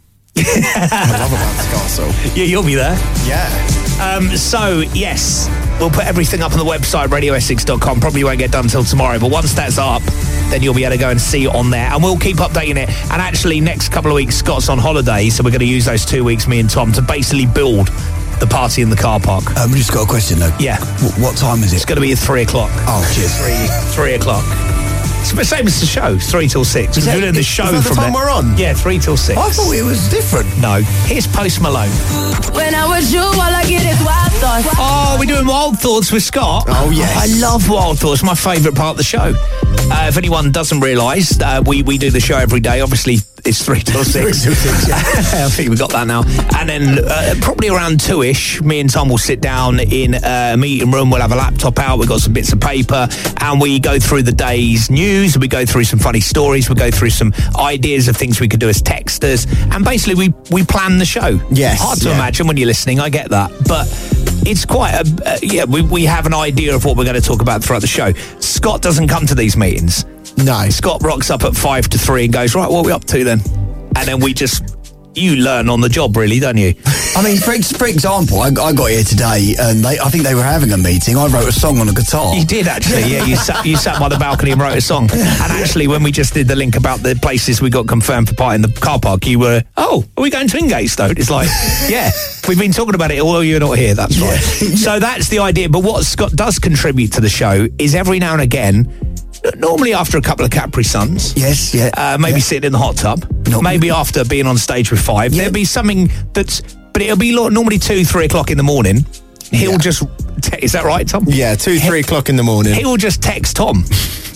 I love a bouncy castle. Yeah, you'll be there. Yeah. So yes, we'll put everything up on the website, radioessex.com. Probably won't get done until tomorrow, but once that's up, then you'll be able to go and see it on there, and we'll keep updating it. And actually, next couple of weeks, Scott's on holiday, so we're going to use those 2 weeks, me and Tom, to basically build the party in the car park. We just got a question though. Yeah. What time is it? It's going to be at 3 o'clock. Oh, cheers. 3 o'clock. It's the same as the show, 3 till 6. We're doing the show is that from the time there. We're on? Yeah, 3 till 6. I thought it was different. No. Here's Post Malone. When I was you, all I get is wild thoughts. Oh, we're doing Wild Thoughts with Scott. Oh, yes. I love Wild Thoughts. My favourite part of the show. If anyone doesn't realise, we do the show every day. Obviously, it's 3 till 6. 3 till 6, yeah. I think we've got that now. And then probably around 2-ish, me and Tom will sit down in a meeting room. We'll have a laptop out. We've got some bits of paper. And we go through the day's news. We go through some funny stories. We go through some ideas of things we could do as texters. And basically, we plan the show. Yes. Hard to imagine when you're listening. I get that. But it's quite we have an idea of what we're going to talk about throughout the show. Scott doesn't come to these meetings. No. Scott rocks up at 2 to 3 and goes, right, what are we up to then? And then you learn on the job, really, don't you? I mean, for example, I got here today and I think they were having a meeting. I wrote a song on a guitar. You did, actually, yeah. You sat by the balcony and wrote a song. And actually, when we just did the link about the places we got confirmed for part in the car park, you were, are we going to Ingatestone? It's like, yeah, we've been talking about it, although you're not here, that's right. So that's the idea. But what Scott does contribute to the show is every now and again, normally after a couple of Capri Suns. Yes, yeah. Maybe sitting in the hot tub. Maybe after being on stage with 5. There'll be something but it'll be normally 2-3 o'clock in the morning. He'll just, is that right, Tom? Yeah, 2-3 o'clock in the morning. He will just text Tom.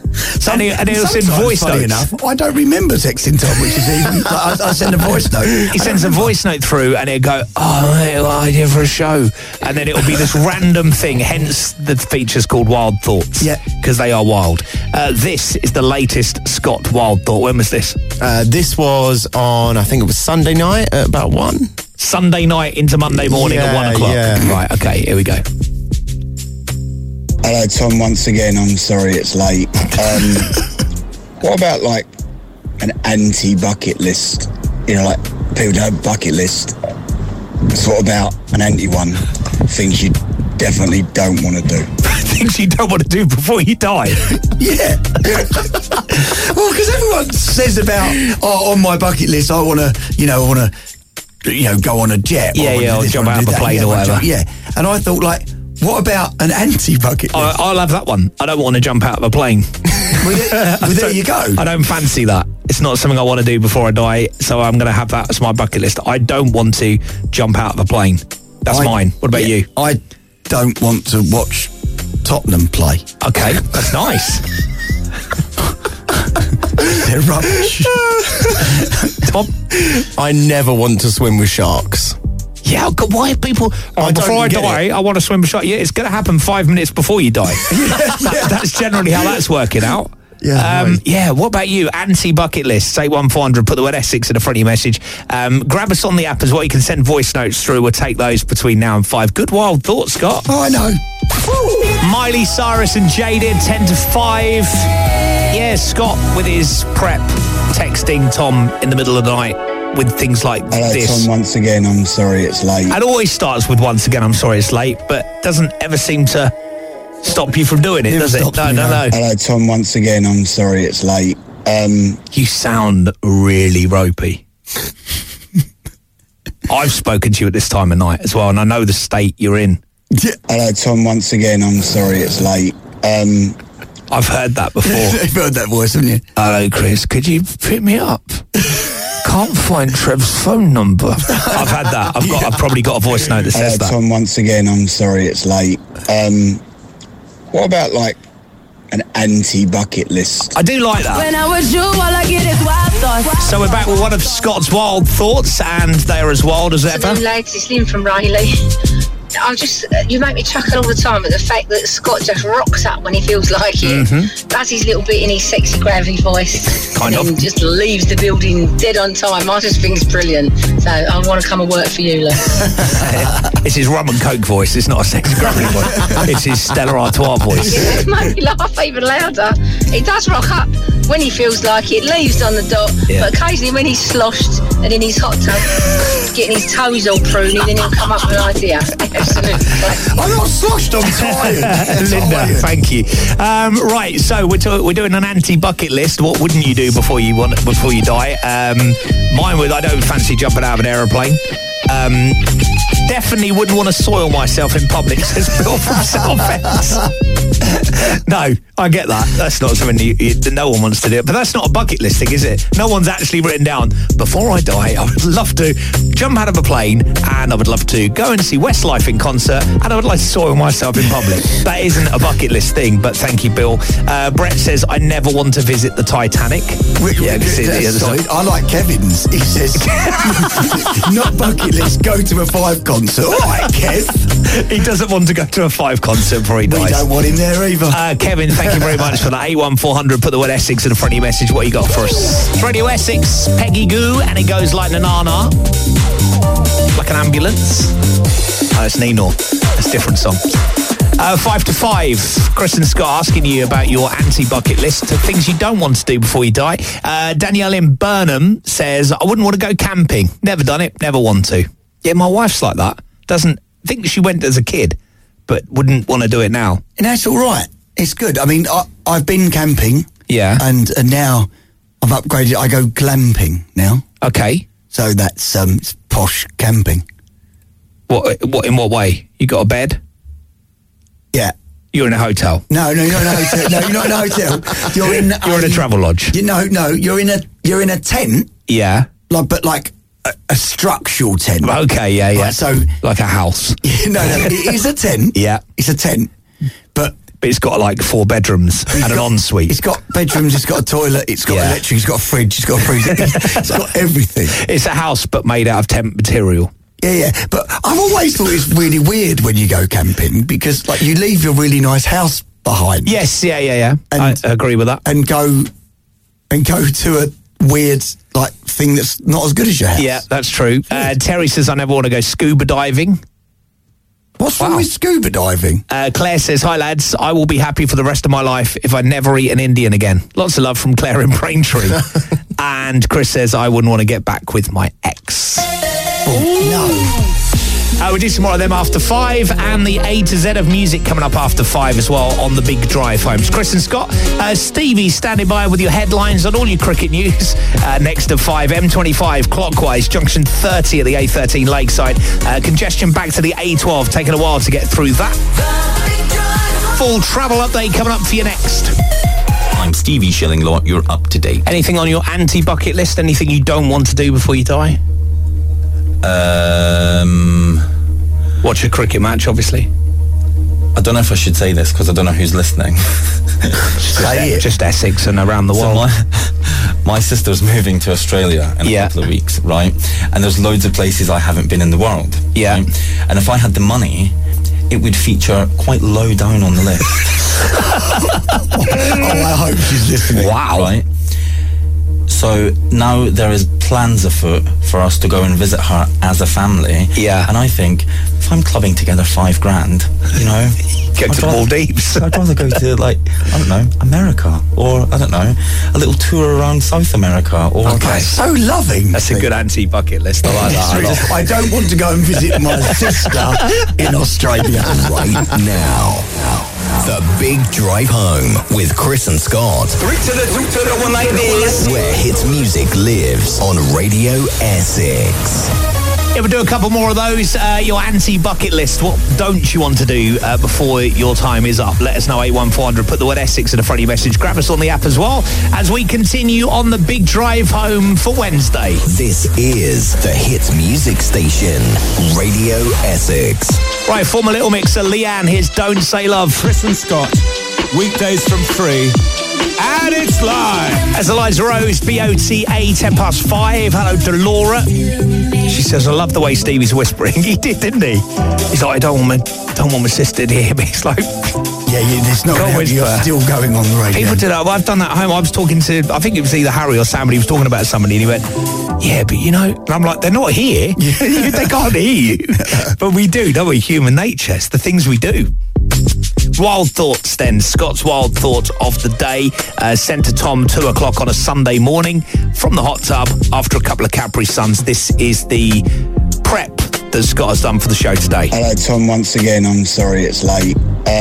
And he'll send voice funny notes. enough, I don't remember texting Tom, which is even. I send a voice note. He sends a voice note through, and he'll go, "Oh, mate, what idea for a show?" And then it'll be this random thing. Hence, the feature's called Wild Thoughts. Yeah, because they are wild. This is the latest Scott Wild Thought. When was this? This was on, I think it was Sunday night at about 1. Sunday night into Monday morning at 1 o'clock. Yeah. Right. Okay. Here we go. Hello, Tom. Once again, I'm sorry it's late. What about like an anti-bucket list? You know, like people don't have bucket list. What about an anti-one? Things you definitely don't want to do. Things you don't want to do before you die. Yeah. Well, because everyone says about, on my bucket list, I want to, go on a jet. Or jump out of a plane or whatever. Yeah. And I thought, like, what about an anti-bucket list? I'll have that one. I don't want to jump out of a plane. Well, there you go. I don't fancy that. It's not something I want to do before I die, so I'm going to have that as my bucket list. I don't want to jump out of a plane. That's mine. What about you? I don't want to watch Tottenham play. Okay, that's nice. They're rubbish. Tom? I never want to swim with sharks. Yeah, why people... before I die, I want to swim a shot. Yeah, it's going to happen 5 minutes before you die. That's generally how that's working out. Yeah, what about you? Anti-bucket list. Say 1400, put the word Essex in the front of your message. Grab us on the app as well. You can send voice notes through. We'll take those between now and 5. Good wild thoughts, Scott. Oh, I know. Miley Cyrus and Jaded, 10 to 5. Yeah, Scott with his prep, texting Tom in the middle of the night with things like Hello, this. Tom. Once again, I'm sorry it's late. It always starts with once again, I'm sorry it's late, but doesn't ever seem to stop you from doing it, does it? No. Hello, Tom. Once again, I'm sorry it's late. You sound really ropey. I've spoken to you at this time of night as well, and I know the state you're in. Hello, Tom. Once again, I'm sorry it's late. I've heard that before. You've heard that voice, haven't you? Hello, Chris. Could you pick me up? Can't find Trev's phone number. I've had that. I've probably got a voice note that says that. Tom. Once again, I'm sorry it's late. What about like an anti-bucket list? I do like that. When I was you, all I get is wild thoughts. So we're back with one of Scott's wild thoughts, and they're as wild as ever. Lads, it's Lynn from Riley. You make me chuckle all the time at the fact that Scott just rocks up when he feels like it. Does his little bit in his sexy gravelly voice. Kind of. And just leaves the building dead on time. I just think it's brilliant. So I want to come and work for you, look. It's his rum and coke voice. It's not a sexy gravelly voice. It's his Stella Artois voice. Yeah, it made me laugh even louder. He does rock up when he feels like it, leaves on the dot, but occasionally when he's sloshed and in his hot tub, getting his toes all pruny, then he'll come up with an idea. Absolutely. I'm not sloshed, I'm tired. Linda, thank you. Right, so we're doing an anti-bucket list. What wouldn't you do before you die? Mine would, I don't fancy jumping out of an aeroplane. Definitely wouldn't want to soil myself in public, says Bill from Southend. No, I get that. That's not something that no one wants to do. But that's not a bucket list thing, is it? No one's actually written down, before I die, I would love to jump out of a plane, and I would love to go and see Westlife in concert, and I would like to soil myself in public. That isn't a bucket list thing, but thank you, Bill. Brett says, I never want to visit the Titanic. I like Kevin's. He says, not bucket list, go to a 5 concert. All right, Kev. He doesn't want to go to a 5 concert before he dies. We don't want him there either. Kevin, thank you very much for that. 81400, put the word Essex in the front of your message. What you got for us? It's Radio Essex, Peggy Goo, and it goes like na-na-na. Like an ambulance. Oh, it's Nino. That's a different song. 5 to 5. Chris and Scott asking you about your anti-bucket list of things you don't want to do before you die. Danielle in Burnham says, I wouldn't want to go camping. Never done it, never want to. Yeah, my wife's like that. Doesn't think she went as a kid, but wouldn't want to do it now. And that's all right. It's good. I mean, I've been camping. Yeah. And now I've upgraded. I go glamping now. Okay. So that's it's posh camping. What? In what way? You got a bed? Yeah. You're in a hotel? No, you're not in a hotel. No, you're not in a hotel. You're in a travel lodge. No, you're in a tent. Yeah. Like a structural tent. Okay, yeah. Right, so like a house. No, it is a tent. Yeah. It's a tent. But but it's got like 4 bedrooms and an ensuite. It's got bedrooms, it's got a toilet, it's got electric, it's got a fridge, it's got a freezer, it's got everything. It's a house but made out of temp material. Yeah. But I've always thought it's really weird when you go camping because, like, you leave your really nice house behind. Yes, yeah. I agree with that. And go to a weird, like, thing that's not as good as your house. Yeah, that's true. Terry says, I never want to go scuba diving. What's wrong with scuba diving? Claire says, hi lads, I will be happy for the rest of my life if I never eat an Indian again. Lots of love from Claire in Braintree. And Chris says, I wouldn't want to get back with my ex. No. We'll do some more of them after 5, and the A to Z of music coming up after 5 as well on the Big Drive Home. Chris and Scott, Stevie standing by with your headlines on all your cricket news. Next to 5, M25 clockwise, junction 30 at the A13 Lakeside. Congestion back to the A12, taking a while to get through that. Full travel update coming up for you next. I'm Stevie Shillinglaw, you're up to date. Anything on your anti-bucket list? Anything you don't want to do before you die? Watch a cricket match, obviously. I don't know if I should say this because I don't know who's listening. Just Essex and around the world. My sister's moving to Australia in a couple of weeks, right? And there's loads of places I haven't been in the world. Yeah. Right? And if I had the money, it would feature quite low down on the list. I hope she's listening. Wow. Right? So now there is plans afoot for us to go and visit her as a family. Yeah. And I think if I'm clubbing together $5,000, you know, go to the Maldives. I'd rather go to, like, I don't know, America, or I don't know, a little tour around South America. Or so loving. That's a good anti-bucket list. I like that a lot. I don't want to go and visit my sister in Australia right now. The Big Drive Home with Chris and Scott. 3 to the 2 to the 1 like this. Where hits music lives on Radio Essex. Yeah, we'll do a couple more of those. Your anti-bucket list. What don't you want to do before your time is up? Let us know, 81400. Put the word Essex in the front of your message. Grab us on the app as well as we continue on the Big Drive Home for Wednesday. This is the hit music station, Radio Essex. Right, former Little Mixer Leanne, here's Don't Say Love. Chris and Scott, weekdays from 3. And it's live. As Eliza Rose, BOTA, 5:10. Hello to Laura. She says, I love the way Stevie's whispering. He did, didn't he? He's like, I don't want my sister to hear me. It's like, it's not going to you're still going on the radio. People do that. Well, I've done that at home. I was talking to, I think it was either Harry or somebody. He was talking about somebody and he went, yeah, but you know, and I'm like, they're not here. They can't hear you. But we do, don't we? Human nature. It's the things we do. Wild thoughts then. Scott's wild thought of the day, sent to Tom 2 o'clock on a Sunday morning from the hot tub after a couple of Capri Suns. This is the prep that Scott has done for the show today. Hello Tom, once again, I'm sorry it's late.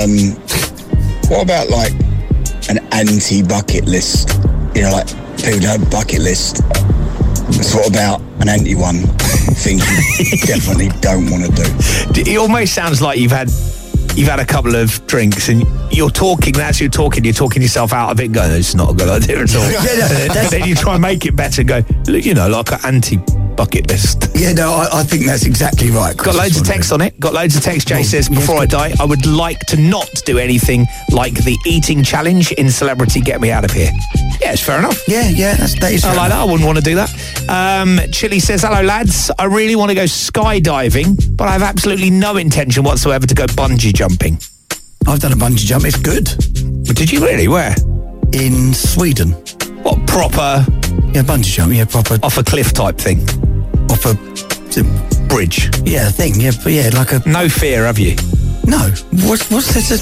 What about like an anti-bucket list? You know, like people don't have bucket list. So what about an anti-one thing you definitely don't want to do? It almost sounds like you've had a couple of drinks and you're talking yourself out of it, going, it's not a good idea at all. Then you try and make it better and go, you know, like an anti-bucket list. Yeah, no, I think that's exactly right. Got loads of text on it. Jay says, before I die, I would like to not do anything like the eating challenge in Celebrity Get Me Out of Here. Yeah, it's fair enough. Yeah, that is I like that. I wouldn't want to do that. Chili says, hello lads, I really want to go skydiving, but I have absolutely no intention whatsoever to go bungee jumping. I've done a bungee jump, it's good. Did you really? Where? In Sweden. What, proper? Yeah, bungee jump, yeah, proper. Off a cliff type thing? Off a bridge? Yeah, thing, yeah, but yeah, like a... No fear, have you? No. What's there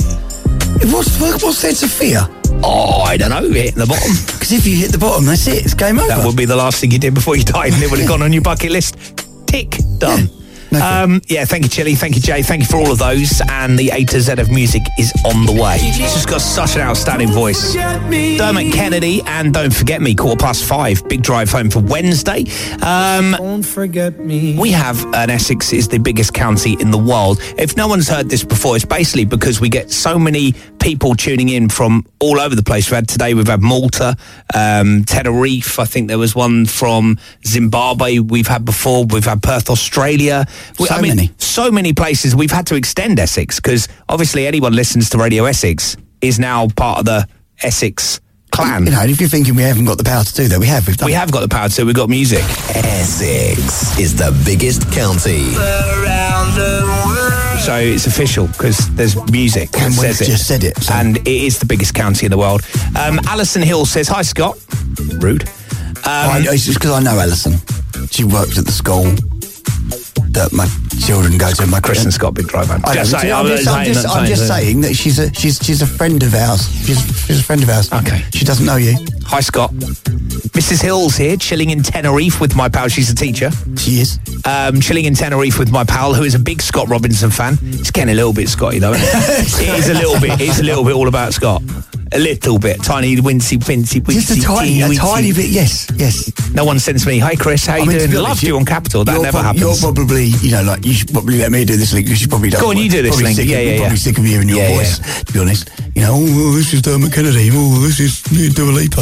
to fear? Oh, I don't know, hitting the bottom. Because if you hit the bottom, that's it, it's game over. That would be the last thing you did before you died and it would have gone on your bucket list. Tick, done. Yeah, thank you, Chili. Thank you, Jay. Thank you for all of those. And the A to Z of music is on the way. He's just got such an outstanding voice. Dermot Kennedy and Don't Forget Me, 5:15. Big Drive Home for Wednesday. Don't forget me. We have an Essex is the biggest county in the world. If no one's heard this before, it's basically because we get so many people tuning in from all over the place. We've had Malta, Tenerife. I think there was one from Zimbabwe we've had before. We've had Perth, Australia. So many places. We've had to extend Essex because obviously anyone listens to Radio Essex is now part of the Essex clan. You know, and if you're thinking we haven't got the power to do that, we have. We have got the power to do. We've got music. Essex is the biggest county around the world. So it's official because there's music that And we've says it. just said it, so. And it is the biggest county in the world. Alison Hill says, hi, Scott. Rude. It's just because I know Alison. She worked at the school that my children go to. My Chris and Scott Big Drive. I'm just saying that she's a friend of ours. She's a friend of ours. Okay. She doesn't know you. Hi, Scott. Mrs. Hill's here, chilling in Tenerife with my pal. She's a teacher. She is. Chilling in Tenerife with my pal, who is a big Scott Robinson fan. It's getting a little bit Scotty, though, isn't it? It is a little bit. It's a little bit all about Scott. A little bit. Tiny, wincy, Just a tiny bit, yes. No one sends me, hi, Chris, how you doing? Loved you on Capital. That never happens. You're probably, you should probably let me do this link because you probably don't. Go on, you do this link. You're probably sick of hearing your voice, to be honest. This is Dermot Kennedy. This is Dua Lipa.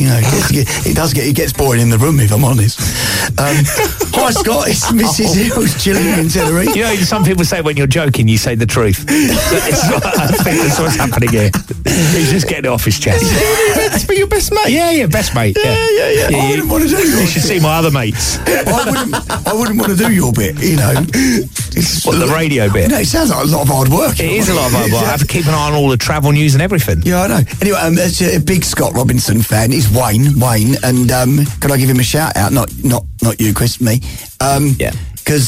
It gets boring in the room, if I'm honest. Hi, Scott. It's Mrs. Hills chilling in Tenerife. You know, some people say when you're joking, you say the truth. I think that's what's happening here. He's just getting it off his chest. To be your best mate. Yeah, best mate. Yeah. I wouldn't want to do You should see my other mates. I wouldn't want to do your bit, What, the radio bit? No, it sounds like a lot of hard work. It is a lot of hard work. I have to keep an eye on all the travel news and everything. Yeah, I know. Anyway, it's a big Scott Robinson fan. He's Wayne, and could I give him a shout out? Not you, Chris, me. Because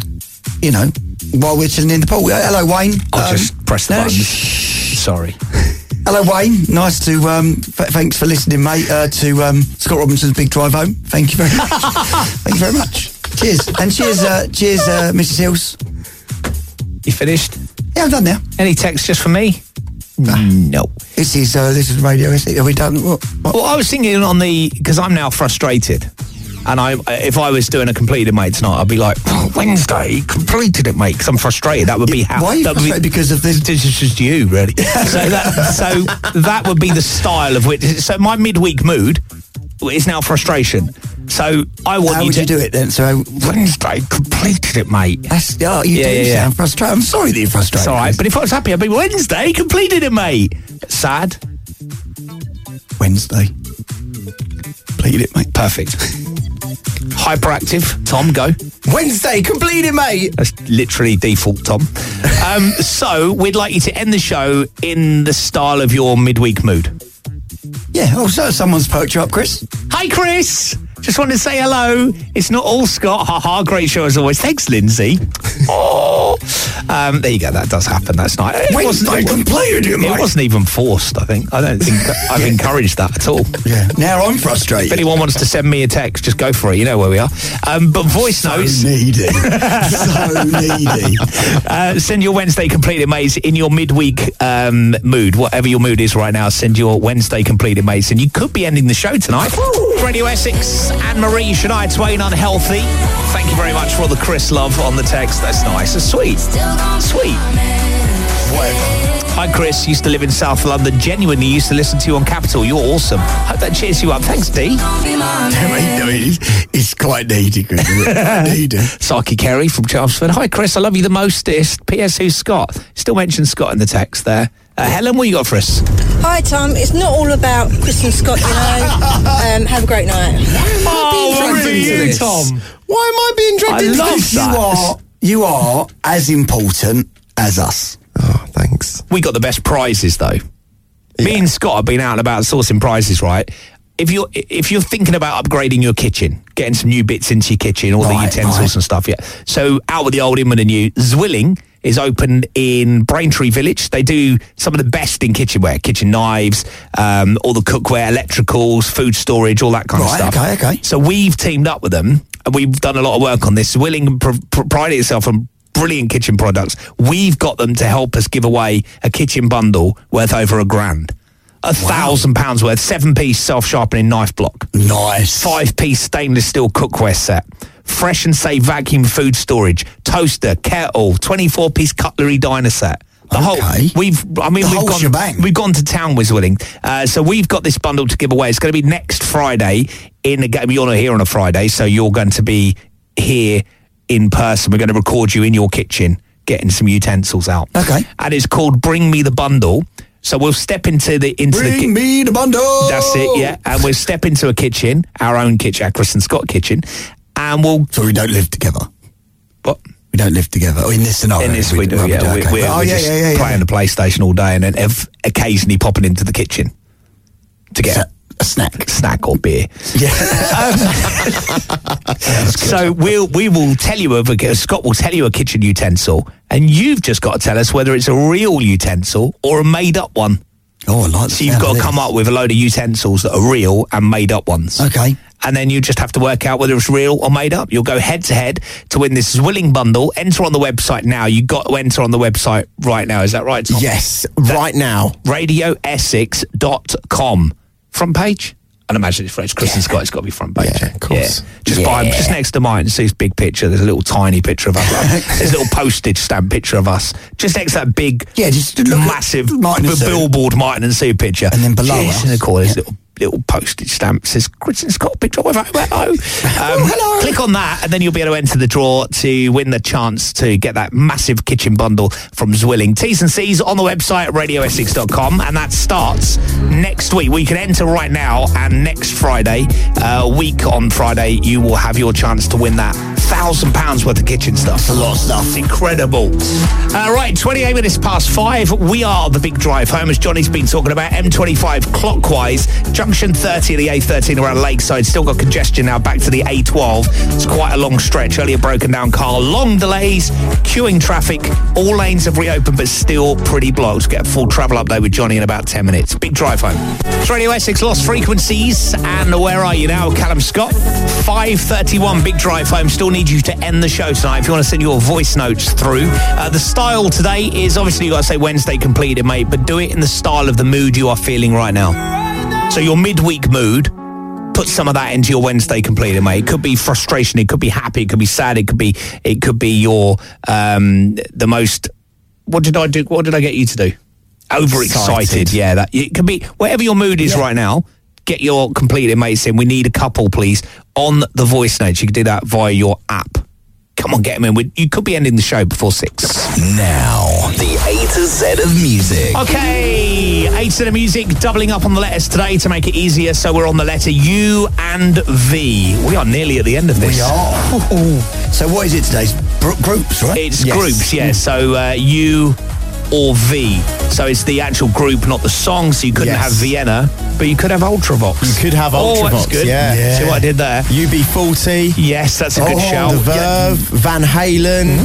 while we're chilling in the pool. Hello, Wayne. I'll just press the button. Sorry. Hello, Wayne. Nice to thanks for listening, mate. To Scott Robinson's Big Drive Home. Thank you very much. Thank you very much. Cheers, and cheers, Mrs. Hills. You finished? Yeah, I'm done now. Any text just for me? No. This is radio. Are we done? What? Well, I was thinking because I'm now frustrated. And if I was doing a completed mate tonight, I'd be like, Wednesday, completed it, mate, because I'm frustrated. That would be how. Why are you frustrated? Because of this? This is just you, really. so that would be the style of which. So my midweek mood is now frustration. So I want How would you do it then? So Wednesday, completed it, mate. You sound frustrated. I'm sorry that you're frustrated. It's all right, but if I was happy, I'd be Wednesday, completed it, mate. Sad. Wednesday. Completed it, mate. Perfect. Hyperactive. Tom, go. Wednesday, completed, mate. That's literally default, Tom. So we'd like you to end the show in the style of your midweek mood. Yeah. Oh, so someone's perked you up, Chris. Hi, Chris. Just wanted to say hello. It's not all Scott. Ha-ha, great show as always. Thanks, Lindsay. There you go. That does happen. That's nice. It wasn't even forced, I think. I don't think I've encouraged that at all. Yeah. Now I'm frustrated. If anyone wants to send me a text, just go for it. You know where we are. But voice notes. So needy. So needy. Send your Wednesday completed mates in your midweek mood. Whatever your mood is right now, send your Wednesday completed mates. And you could be ending the show tonight. Radio Essex, Anne-Marie, Shania Twain, Unhealthy. Thank you very much for all the Chris love on the text. That's nice. That's sweet. Sweet. Whatever. Hi, Chris. Used to live in South London. Genuinely used to listen to you on Capital. You're awesome. Hope that cheers you up. Thanks, D. It's quite needy, Chris. Needy. Saki Kerry from Chelmsford. Hi, Chris. I love you the mostest. P.S. Who's Scott? Still mentions Scott in the text there. Helen, what you got for us? Hi, Tom. It's not all about Chris and Scott, have a great night. Really, Tom? Why am I being dragged into this? that. You are as important as us. Oh, thanks. We got the best prizes, though. Me and Scott have been out and about sourcing prizes, right? If you're thinking about upgrading your kitchen, getting some new bits into your kitchen, all the utensils and stuff, So out with the old, in with the new. Zwilling is open in Braintree Village. They do some of the best in kitchenware, kitchen knives, all the cookware, electricals, food storage, all that kind of stuff. Okay. So we've teamed up with them, and we've done a lot of work on this. Zwilling prided itself on brilliant kitchen products. We've got them to help us give away a kitchen bundle worth over £1,000. £1,000 worth, 7-piece self-sharpening knife block. Nice. 5-piece stainless steel cookware set. Fresh and Safe vacuum food storage. Toaster, kettle, 24-piece cutlery diner set. We've gone to town with Zwilling. So we've got this bundle to give away. It's going to be next Friday in the game. You're not here on a Friday, so you're going to be here in person. We're going to record you in your kitchen getting some utensils out. Okay. And it's called Bring Me the Bundle. So we'll step into the Bring me the bundle. That's it, yeah. And we'll step into a kitchen, our own kitchen, our Chris and Scott kitchen, and we'll. So we don't live together. What? We don't live together. In this scenario, in this we do. Yeah, okay. we're just playing the PlayStation all day, and then occasionally popping into the kitchen to get a snack or beer. Yeah. So we will tell you Scott will tell you a kitchen utensil, and you've just got to tell us whether it's a real utensil or a made up one. Oh, I like. So you've got to come up with a load of utensils that are real and made up ones. Okay. And then you just have to work out whether it's real or made up. You'll go head to head to win this Zwilling bundle. Enter on the website now. You got to enter on the website right now. Is that right, Tom? Yes, right now. RadioEssex.com. Front page? I'd imagine it's Chris and Scott. It's got to be front page. Yeah, of course. Yeah. Just next to mine, see this big picture. There's a little tiny picture of us. There's a little postage stamp picture of us. Just next to that big, just look massive billboard Martin and Sue picture. And then below us. In the corner, there's little postage stamp says Chris and Scott picture with hello. Hello. Click on that and then you'll be able to enter the draw to win the chance to get that massive kitchen bundle from Zwilling. T's and C's on the website at radioessex.com, and that starts next week. We can enter right now, and next Friday, week on Friday, you will have your chance to win that £1,000 worth of kitchen stuff. That's a lot of stuff. Incredible. Right, 28 minutes past 5. We are the big drive home, as Johnny's been talking about. M25 clockwise, junction 30 of the A13 around Lakeside. Still got congestion now back to the A12. It's quite a long stretch. Earlier broken down car. Long delays, queuing traffic. All lanes have reopened, but still pretty blocked. Get a full travel update with Johnny in about 10 minutes. Big drive home. It's Radio Essex, Lost Frequencies. And where are you now, Callum Scott? 5:31, big drive home. Still need you to end the show tonight if you want to send your voice notes through. The style today is obviously you got to say Wednesday completed, mate, but do it in the style of the mood you are feeling right now. So your midweek mood, put some of that into your Wednesday completed, mate. It could be frustration, it could be happy, it could be sad, it could be your the most. What did I do? What did I get you to do? Overexcited. Yeah, that it could be whatever your mood is right now. Get your completed mates in. We need a couple, please, on the voice notes. You can do that via your app. Come on, get them in. You could be ending the show before 6. Now, the A to Z of music. Okay, A to Z of music, doubling up on the letters today to make it easier. So we're on the letter U and V. We are nearly at the end of this. We are. So what is it today? Groups, right? It's groups, yeah. So U or V. So it's the actual group, not the song. So you couldn't have Vienna, but you could have Ultravox. You could have Ultravox. Oh, that's good. Yeah. See what I did there? UB40. Yes, that's a good shout. The Verve, Van Halen.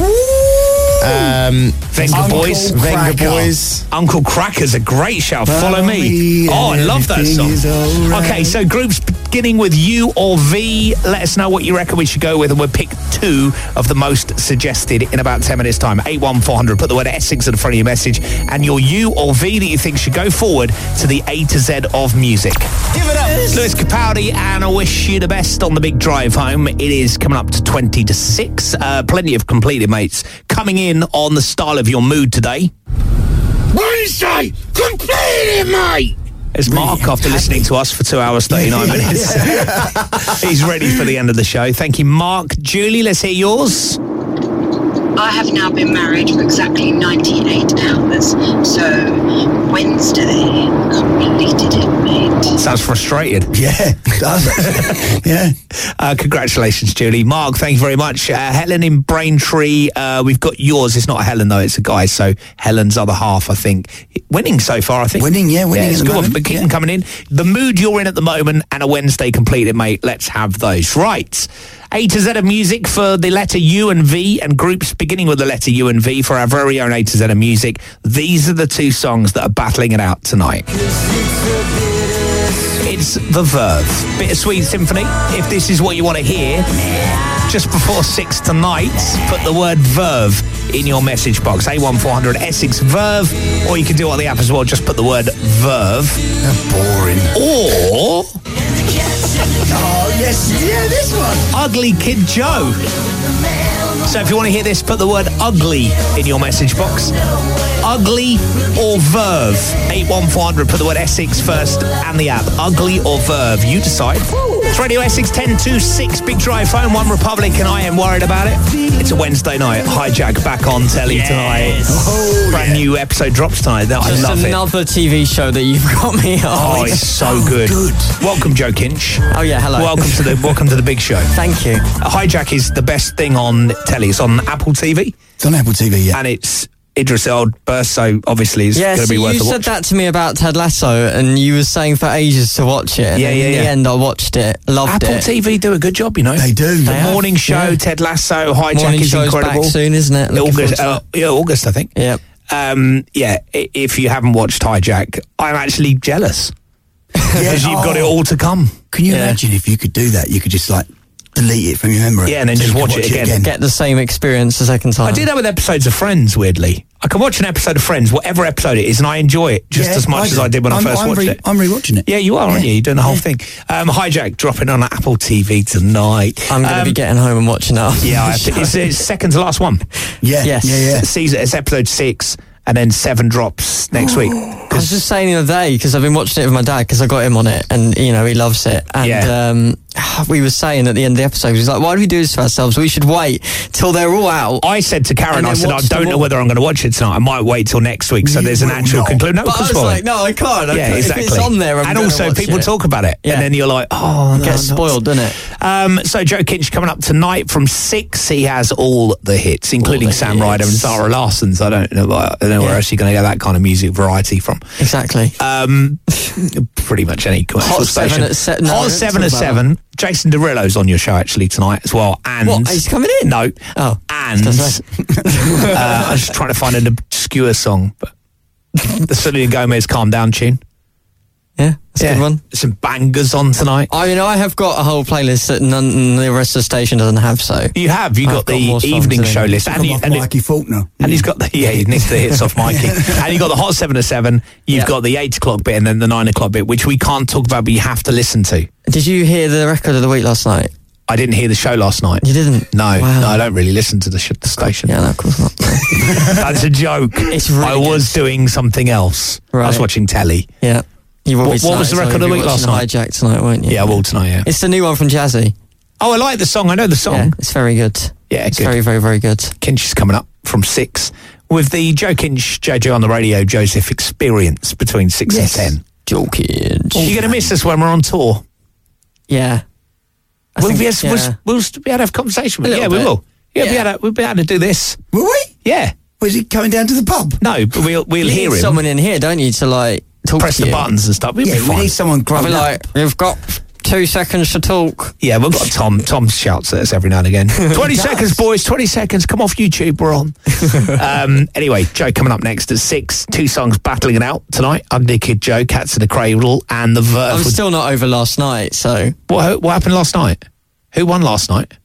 Venga Boys. Uncle Cracker's a great shout. Follow me. Oh, I love that song. Right. Okay, so groups beginning with U or V. Let us know what you reckon we should go with, and we'll pick 2 of the most suggested in about 10 minutes' time. 81400. Put the word Essex at the front of your message and your U or V that you think should go forward to the A to Z of music. Give it up. Lewis Capaldi, and I wish you the best on the big drive home. It is coming up to 20 to 6. Plenty of completed mates coming in on the style of your mood today. Wednesday, completed, mate. It's Mark after listening to us for 2 hours, 39 minutes. He's ready for the end of the show. Thank you, Mark. Julie, let's hear yours. I have now been married for exactly 98 hours, so Wednesday completed it, mate. Sounds frustrated. Yeah, it does. Yeah. Congratulations, Julie. Mark, thank you very much. Helen in Braintree, we've got yours. It's not a Helen, though. It's a guy, so Helen's other half, I think. Winning so far, I think. Winning. It's a good one, but keep them coming in. The mood you're in at the moment and a Wednesday completed, mate. Let's have those. Right. A to Z of music for the letter U and V, and groups beginning with the letter U and V for our very own A to Z of music. These are the 2 songs that are battling it out tonight. It's The Verve, Bittersweet Symphony. If this is what you want to hear, just before 6 tonight, put the word Verve in your message box. A1400 Essex Verve, or you can do it on the app as well. Just put the word Verve. Boring. Or... Oh, yes. Yeah, this one. Ugly Kid Joe. So if you want to hear this, put the word ugly in your message box. Ugly or Verve? 81400. Put the word Essex first and the app. Ugly or Verve? You decide. It's Radio Essex 1026. Big Drive Home. One Republic, and I am worried about it. It's a Wednesday night. Hijack back on telly tonight. Brand new episode drops tonight. I Just love it. another TV show that you've got me on. Oh, it's so good. Welcome, Joe Kinch. Oh yeah, hello. Welcome to the big show. Thank you. Hijack is the best thing on telly. It's on Apple TV. It's on Apple TV, yeah. And it's Idris Elba, so obviously it's Yeah, going to be so worth you a said watch. that to me about Ted Lasso, and you were saying for ages to watch it. And Yeah, in yeah, the yeah. end, I watched it, loved Apple it. TV do a good job, you know. They do. The have, morning show, yeah. Ted Lasso, Hijack Morning is show's incredible. back soon, isn't it? Looking August, forward to yeah, August, I think. Yep. If you haven't watched Hijack, I'm actually jealous because you've got it all to come. Can you imagine if you could do that? You could just like delete it from your memory. Yeah, and then so just you could watch it again. Get the same experience the second time. I do that with episodes of Friends, weirdly. I can watch an episode of Friends, whatever episode it is, and I enjoy it just Yeah, as much as I did when I first watched it. I'm rewatching it. Yeah, you are, aren't you? You're doing the whole thing. Hijack dropping on Apple TV tonight. I'm going to be getting home and watching it. Yeah, it's second to last one. Yeah, Yes. yeah. It's episode 6, and then 7 drops next week. I was just saying the other day, because I've been watching it with my dad, because I got him on it, and, you know, he loves it. And we were saying at the end of the episode, he was like, why do we do this to ourselves? We should wait till they're all out. I said to Karen, I said, I don't know whether I'm going to watch it tonight. I might wait till next week, so there's an actual conclusion. No, But I was spoil it. like, no, I can't. I Yeah, can't. exactly. If it's on there, I'm and gonna also, watch people it. talk about it, Yeah. and then you're like, oh, no. Gets spoiled, doesn't it? So Joe Kinch coming up tonight from 6. He has all the hits, including Sam Ryder and Zara Larson's. I don't know where else you're going to get that kind of music variety from. Exactly. Pretty much any commercial Hot station. 7 at Hot 7 at 7. Jason Derulo's on your show actually tonight as well. And What, he's coming in? No. Oh. And I was just trying to find an obscure song, but the Selena Gomez Calm Down tune. Yeah, that's a good one. Some bangers on tonight. I mean, I have got a whole playlist that none the rest of the station doesn't have, so... You have. You've got the more songs evening than show him. list. And, Mikey Faulkner. and he's got the... Yeah, he nicks the hits off Mikey. And you've got the Hot 7 at 7. You've got the 8 o'clock bit and then the 9 o'clock bit, which we can't talk about, but you have to listen to. Did you hear the record of the week last night? I didn't hear the show last night. You didn't? No, Wow. no, I don't really listen to the station. Yeah, no, of course not. That's a joke. It's really I was doing something else. I was Right. watching telly. Yeah. You will be What was the tonight, record so of the you'll be week last watching night? Hijack tonight, won't you? Yeah, I will tonight, yeah. It's the new one from Jazzy. Oh, I like the song. I know the song. Yeah, it's very good. Yeah, It's good. very, very, very good. Kinch is coming up from 6 with the Joe Kinch, JJ on the Radio, Joseph experience between 6 and 10. Joe Kinch. You're going to miss us when we're on tour. Yeah. We'll be able to have a conversation with A you. Yeah, little we bit. will. Yeah, we'll be able to do this. Will we? Yeah. Was he coming down to the pub? No, but we'll You hear need him. someone in here, don't you, to like talk Press to the you. buttons and stuff. We'll Yeah, be we fine. need someone I'll grown be up. like, you've got 2 seconds to talk. Yeah, we've got Tom. Tom shouts at us every now and again. 20 seconds, boys. 20 seconds. Come off YouTube. We're on. Anyway, Joe coming up next at 6. 2 songs battling it out tonight. Ugly Kid Joe, Cats in the Cradle, and the Verve. I'm still not over last night, so... What happened last night? Who won last night?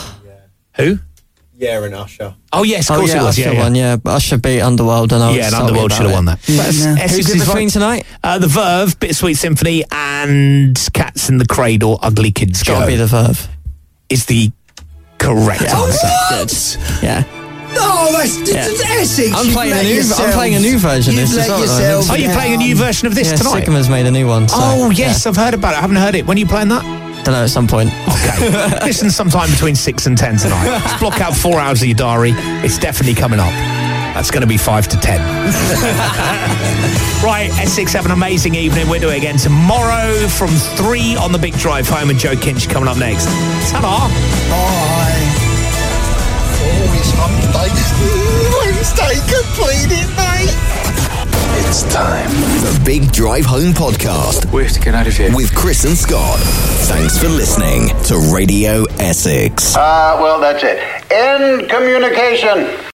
Who? Yeah, and Usher. Oh, yes, of course yeah, it was. Usher Yeah, won, yeah. But Usher beat Underworld, and I was yeah, and salty Underworld about should have it. won that. Who's it between tonight? The Verve, Bittersweet Symphony, and Cats in the Cradle, Ugly Kid Joe. Gotta be the Verve. Is the correct answer. Yeah. No, that's Essex. I'm playing a new version of this as well. Are you playing a new version of this Yeah, tonight? Sycamores made a new one. So, Oh, yes, I've heard about it. I haven't heard it. When are you playing that? Don't know, at some point. Okay. Listen sometime between 6 and 10 tonight. Just block out 4 hours of your diary. It's definitely coming up. That's going to be 5 to 10. Right, Essex, have an amazing evening. We'll do it again tomorrow from 3 on the Big Drive Home, and Joe Kinch coming up next. Ta-da. Bye. Oh, it's hump day. Wednesday completed, mate. It's time. The Big Drive Home Podcast. We have to get out of here. With Chris and Scott. Thanks for listening to Radio Essex. Well, that's it. End communication.